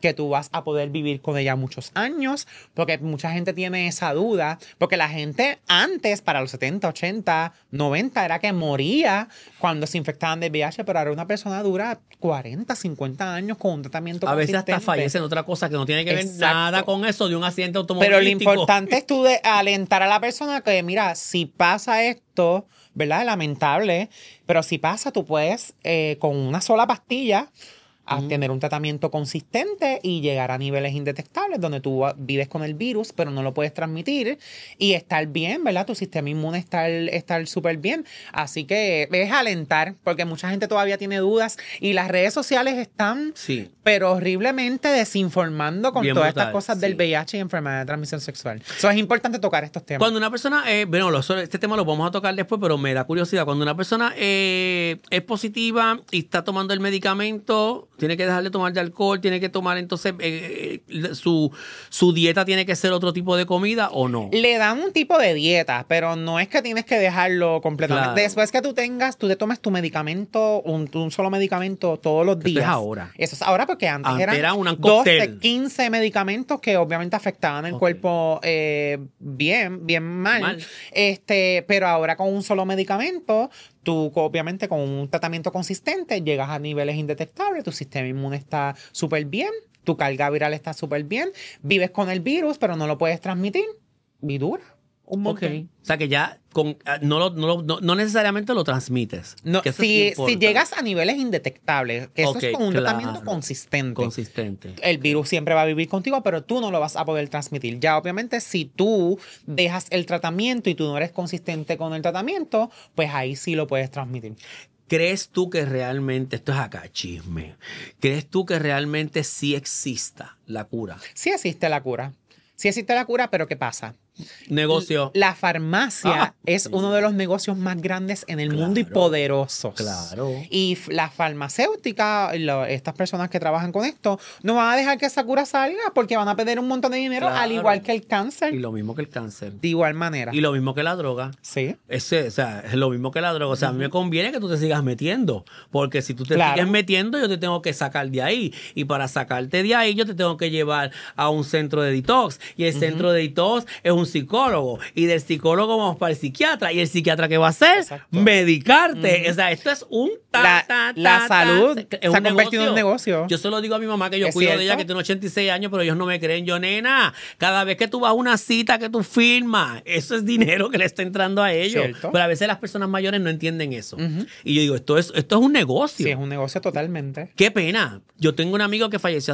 que tú vas a poder vivir con ella muchos años, porque mucha gente tiene esa duda, porque la gente antes, para los setenta, ochenta, noventa, era que moría cuando se infectaban de V I H, pero ahora una persona dura cuarenta, cincuenta años con un tratamiento A veces consistente. hasta fallece en otra cosa que no tiene que ver Exacto. nada con eso de un accidente Pero automovilístico. lo importante es tú de alentar a la persona que, mira, si pasa esto, ¿verdad? Lamentable, pero si pasa, tú puedes eh, con una sola pastilla a Ujú. tener un tratamiento consistente y llegar a niveles indetectables donde tú vives con el virus, pero no lo puedes transmitir y estar bien, ¿verdad? Tu sistema inmune estar estar súper bien. Así que es alentar, porque mucha gente todavía tiene dudas y las redes sociales están, Sí. pero horriblemente desinformando con Bien todas brutal, estas cosas del sí. V I H y enfermedad de transmisión sexual. Eso es importante tocar estos temas. Cuando una persona, eh, bueno, lo- este tema lo vamos a tocar después, pero me da curiosidad. Cuando una persona eh, es positiva y está tomando el medicamento, tiene que dejar de tomar de alcohol, tiene que tomar entonces eh, eh, su, su dieta tiene que ser otro tipo de comida o no. Le dan un tipo de dieta, pero no es que tienes que dejarlo completamente. Claro. Después que tú tengas, tú te tomes tu medicamento, un, un solo medicamento todos los Eso días. es ahora. Eso es ahora porque antes, Antes eran era un doce, cóctel. quince medicamentos que obviamente afectaban el Ok. cuerpo eh, bien, bien mal. Mal. Este, pero ahora con un solo medicamento, tú obviamente con un tratamiento consistente llegas a niveles indetectables, tu sistema inmune está súper bien, tu carga viral está súper bien, vives con el virus, pero no lo puedes transmitir y dura un Ok. montón. O sea que ya con, ah, no, lo- no, lo- no, no necesariamente lo transmites. No, Que eso sí si, importa. si llegas a niveles indetectables, que eso Ok, es con un claro. tratamiento consistente. Consistente. El virus siempre va a vivir contigo, pero tú no lo vas a poder transmitir. Ya, obviamente, si tú dejas el tratamiento y tú no eres consistente con el tratamiento, pues ahí sí lo puedes transmitir. ¿Crees tú que realmente, esto es acá chisme, ¿crees tú que realmente sí exista la cura? Sí existe la cura. Sí existe la cura, pero ¿qué pasa? Negocio. La farmacia Ah. es uno de los negocios más grandes en el Claro. mundo y poderosos. Claro. Y f- la farmacéutica, lo- estas personas que trabajan con esto, no van a dejar que esa cura salga porque van a perder un montón de dinero, Claro. al igual que el cáncer. Y lo mismo que el cáncer. De igual manera. Y lo mismo que la droga. Sí. Ese, o sea, es lo mismo que la droga. O sea, a mí me conviene que tú te sigas metiendo. Porque si tú te Claro. sigues metiendo, yo te tengo que sacar de ahí. Y para sacarte de ahí, yo te tengo que llevar a un centro de detox. Y el centro de detox es un psicólogo. Y del psicólogo vamos para el psiquiatra. ¿Y el psiquiatra qué va a hacer? Exacto. Medicarte. O sea, esto es un ta, La- ta, la ta, salud ta. se ha convertido en un negocio. Yo se lo digo a mi mamá que yo ¿Es cuido de cierto? ella, que tiene ochenta y seis años, pero ellos no me creen. Yo, nena, cada vez que tú vas a una cita que tú firmas, eso es dinero que le está entrando a ellos. ¿Cierto? Pero a veces las personas mayores no entienden eso. Y yo digo, esto es, esto es un negocio. Sí, es un negocio totalmente. Qué pena. Yo tengo un amigo que falleció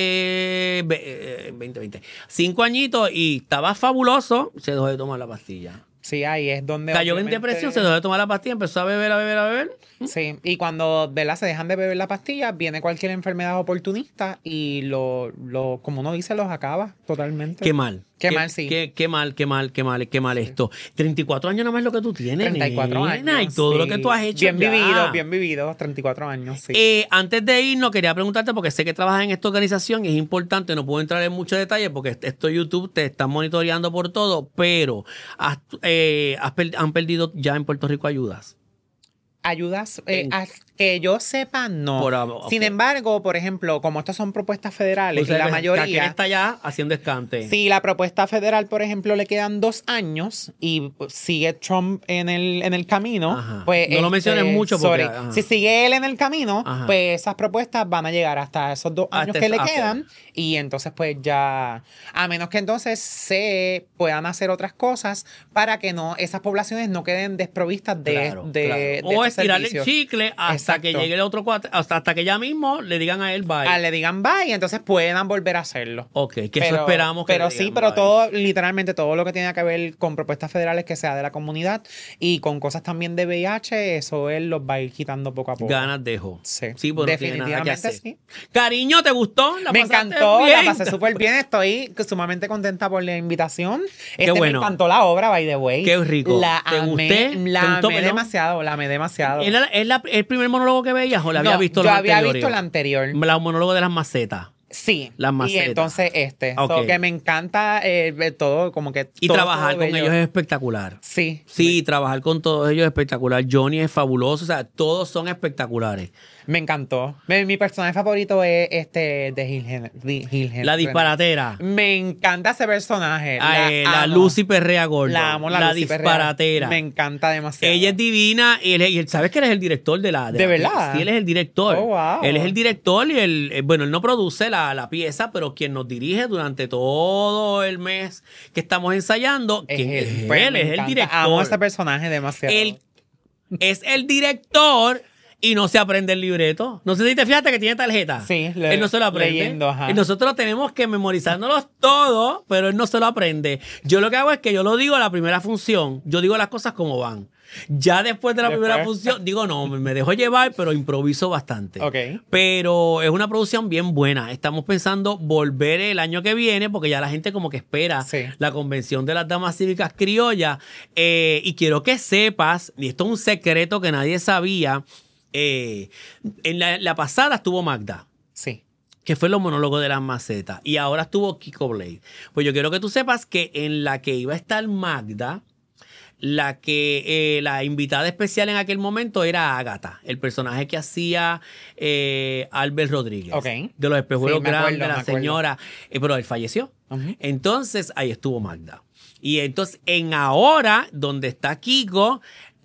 hace ve- eh, veinte, veinte, cinco añitos y estaba fabuloso. Se dejó de tomar la pastilla. Sí, ahí es donde... Cayó en obviamente- depresión, se dejó de tomar la pastilla, empezó a beber, a beber, a beber. Sí, y cuando, ¿verdad? Se dejan de beber la pastilla, viene cualquier enfermedad oportunista y lo, lo como uno dice, los acaba totalmente. Qué mal. Qué mal, sí. Qué, qué mal, qué mal, qué mal, qué mal esto. treinta y cuatro años nada más es lo que tú tienes, treinta y cuatro nena, años. y todo lo sí. que tú has hecho Bien ya. vivido, bien vivido, treinta y cuatro años, sí. Eh, antes de irnos, quería preguntarte, porque sé que trabajas en esta organización y es importante, no puedo entrar en muchos detalles porque esto YouTube te está monitoreando por todo, pero has, eh, has per- han perdido ya en Puerto Rico ayudas. Ayudas, eh, En- a- que yo sepa, no. Por ahora, ok. Sin embargo, por ejemplo, como estas son propuestas federales, O sea, y la que mayoría... Raquel está ya haciendo escante. Si la propuesta federal, por ejemplo, le quedan dos años y sigue Trump en el, en el camino, Ajá. pues... No lo menciones mucho porque- sorry, ajá. si sigue él en el camino, Ajá. pues esas propuestas van a llegar hasta esos dos años Hasta que eso- le ah, quedan y entonces pues ya... A menos que entonces se puedan hacer otras cosas para que no esas poblaciones no queden desprovistas de, Claro, de, claro. de O estos estirarle el servicios. chicle hasta Exacto. que llegue el otro cuate, hasta, hasta que ya mismo le digan a él bye. Ah, le digan bye y entonces puedan volver a hacerlo. Ok, que eso esperamos que Pero le sí, digan pero bye. todo, literalmente todo lo que tiene que ver con propuestas federales que sea de la comunidad y con cosas también de V I H, eso él los va a ir quitando poco a poco. Ganas dejo. Sí, Sí, pues no tiene nada que definitivamente hacer. sí. Cariño, ¿te gustó? ¿La Me pasaste encantó, bien? la pasé súper bien, estoy sumamente contenta por la invitación. Este, bueno. Me encantó la obra, by the way. Qué rico. La ¿Te amé, gusté? la ¿Te gustó, amé perdón? demasiado, la amé demasiado. ¿Es, la- es la- el primer monólogo que veías o la había No, visto yo los había anteriores? visto la anterior. La monólogo de las macetas. Sí. Las y macetas. entonces este. Ok. So, que me encanta eh, ver todo, como que. Y todo, trabajar todo con bello. ellos es espectacular. Sí. Sí, trabajar con todos ellos es espectacular. Johnny es fabuloso, o sea, todos son espectaculares. Me encantó. Mi, mi personaje favorito es este de Gil Hen- de Gil Hen- La disparatera. Me encanta ese personaje. Ay, la amo. Lucy Perrea Gordo. La amo, la, Lucy Perrea. disparatera. Me encanta demasiado. Ella es divina y él, y él- sabes que él es el director de la. ¿De la verdad? pieza. Sí, él es el director. Oh, wow. Él es el director y él, eh, bueno, él no produce la, la pieza, pero quien nos dirige durante todo el mes que estamos ensayando, Es quien él, es pues, él, me es el encanta. director. Amo a ese personaje demasiado. Él es el director y no se aprende el libreto. No sé si te fijaste que tiene tarjeta. Sí, le- él no se lo aprende. leyendo, ajá. Y nosotros tenemos que memorizárnoslos todos, pero él no se lo aprende. Yo lo que hago es que yo lo digo a la primera función. Yo digo las cosas como van. Ya después de la Después. primera función, digo, no, me dejo llevar, pero improviso bastante. Ok. Pero es una producción bien buena. Estamos pensando volver el año que viene, porque ya la gente como que espera Sí. la convención de las damas cívicas criollas. Eh, y quiero que sepas, y esto es un secreto que nadie sabía, eh, en la, la pasada estuvo Magda, Sí. que fue los monólogos de las macetas, y ahora estuvo Kiko Blade. Pues yo quiero que tú sepas que en la que iba a estar Magda, la que eh, la invitada especial en aquel momento era Ágata, el personaje que hacía eh, Albert Rodríguez, Ok. de los espejuelos Sí, me grandes, acuerdo, la me acuerdo. señora, eh, pero él falleció. Ujú. Entonces ahí estuvo Magda. Y entonces en ahora, donde está Kiko,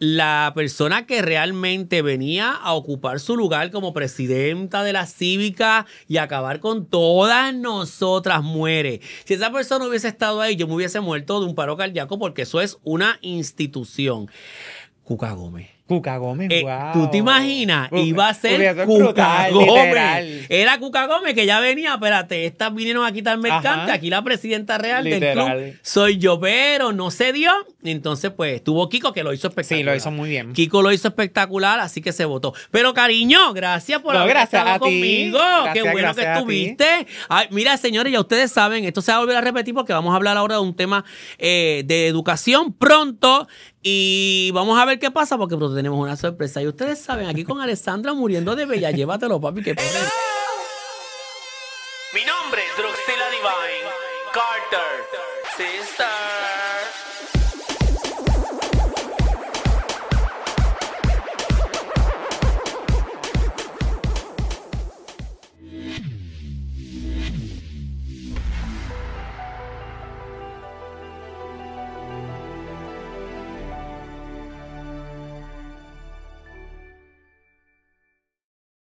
la persona que realmente venía a ocupar su lugar como presidenta de la cívica y acabar con todas nosotras muere. Si esa persona hubiese estado ahí, yo me hubiese muerto de un paro cardíaco porque eso es una institución. Cuca Gómez. Cuca Gómez, Eh, wow. ¿Tú te imaginas? Uf, Iba a ser hubiera sido Cuca brutal, Gómez. literal. Era Cuca Gómez que ya venía, espérate, estas vinieron a quitarme el Ajá. cante, aquí la presidenta real del Literal. club soy yo, pero no se dio. Entonces, pues, tuvo Kiko que lo hizo espectacular. Sí, lo hizo muy bien. Kiko lo hizo espectacular, así que se votó. Pero, cariño, gracias por No, haber gracias estado a ti. conmigo. Gracias, Qué bueno que gracias a ti. estuviste. Ay, mira, señores, ya ustedes saben, esto se va a volver a repetir porque vamos a hablar ahora de un tema eh, de educación pronto y vamos a ver qué pasa porque pronto tenemos una sorpresa. Y ustedes saben, aquí con Alessandra muriendo de bella, llévatelo, papi, que pobre. Mi nombre es Druxila Divine Carter, sister.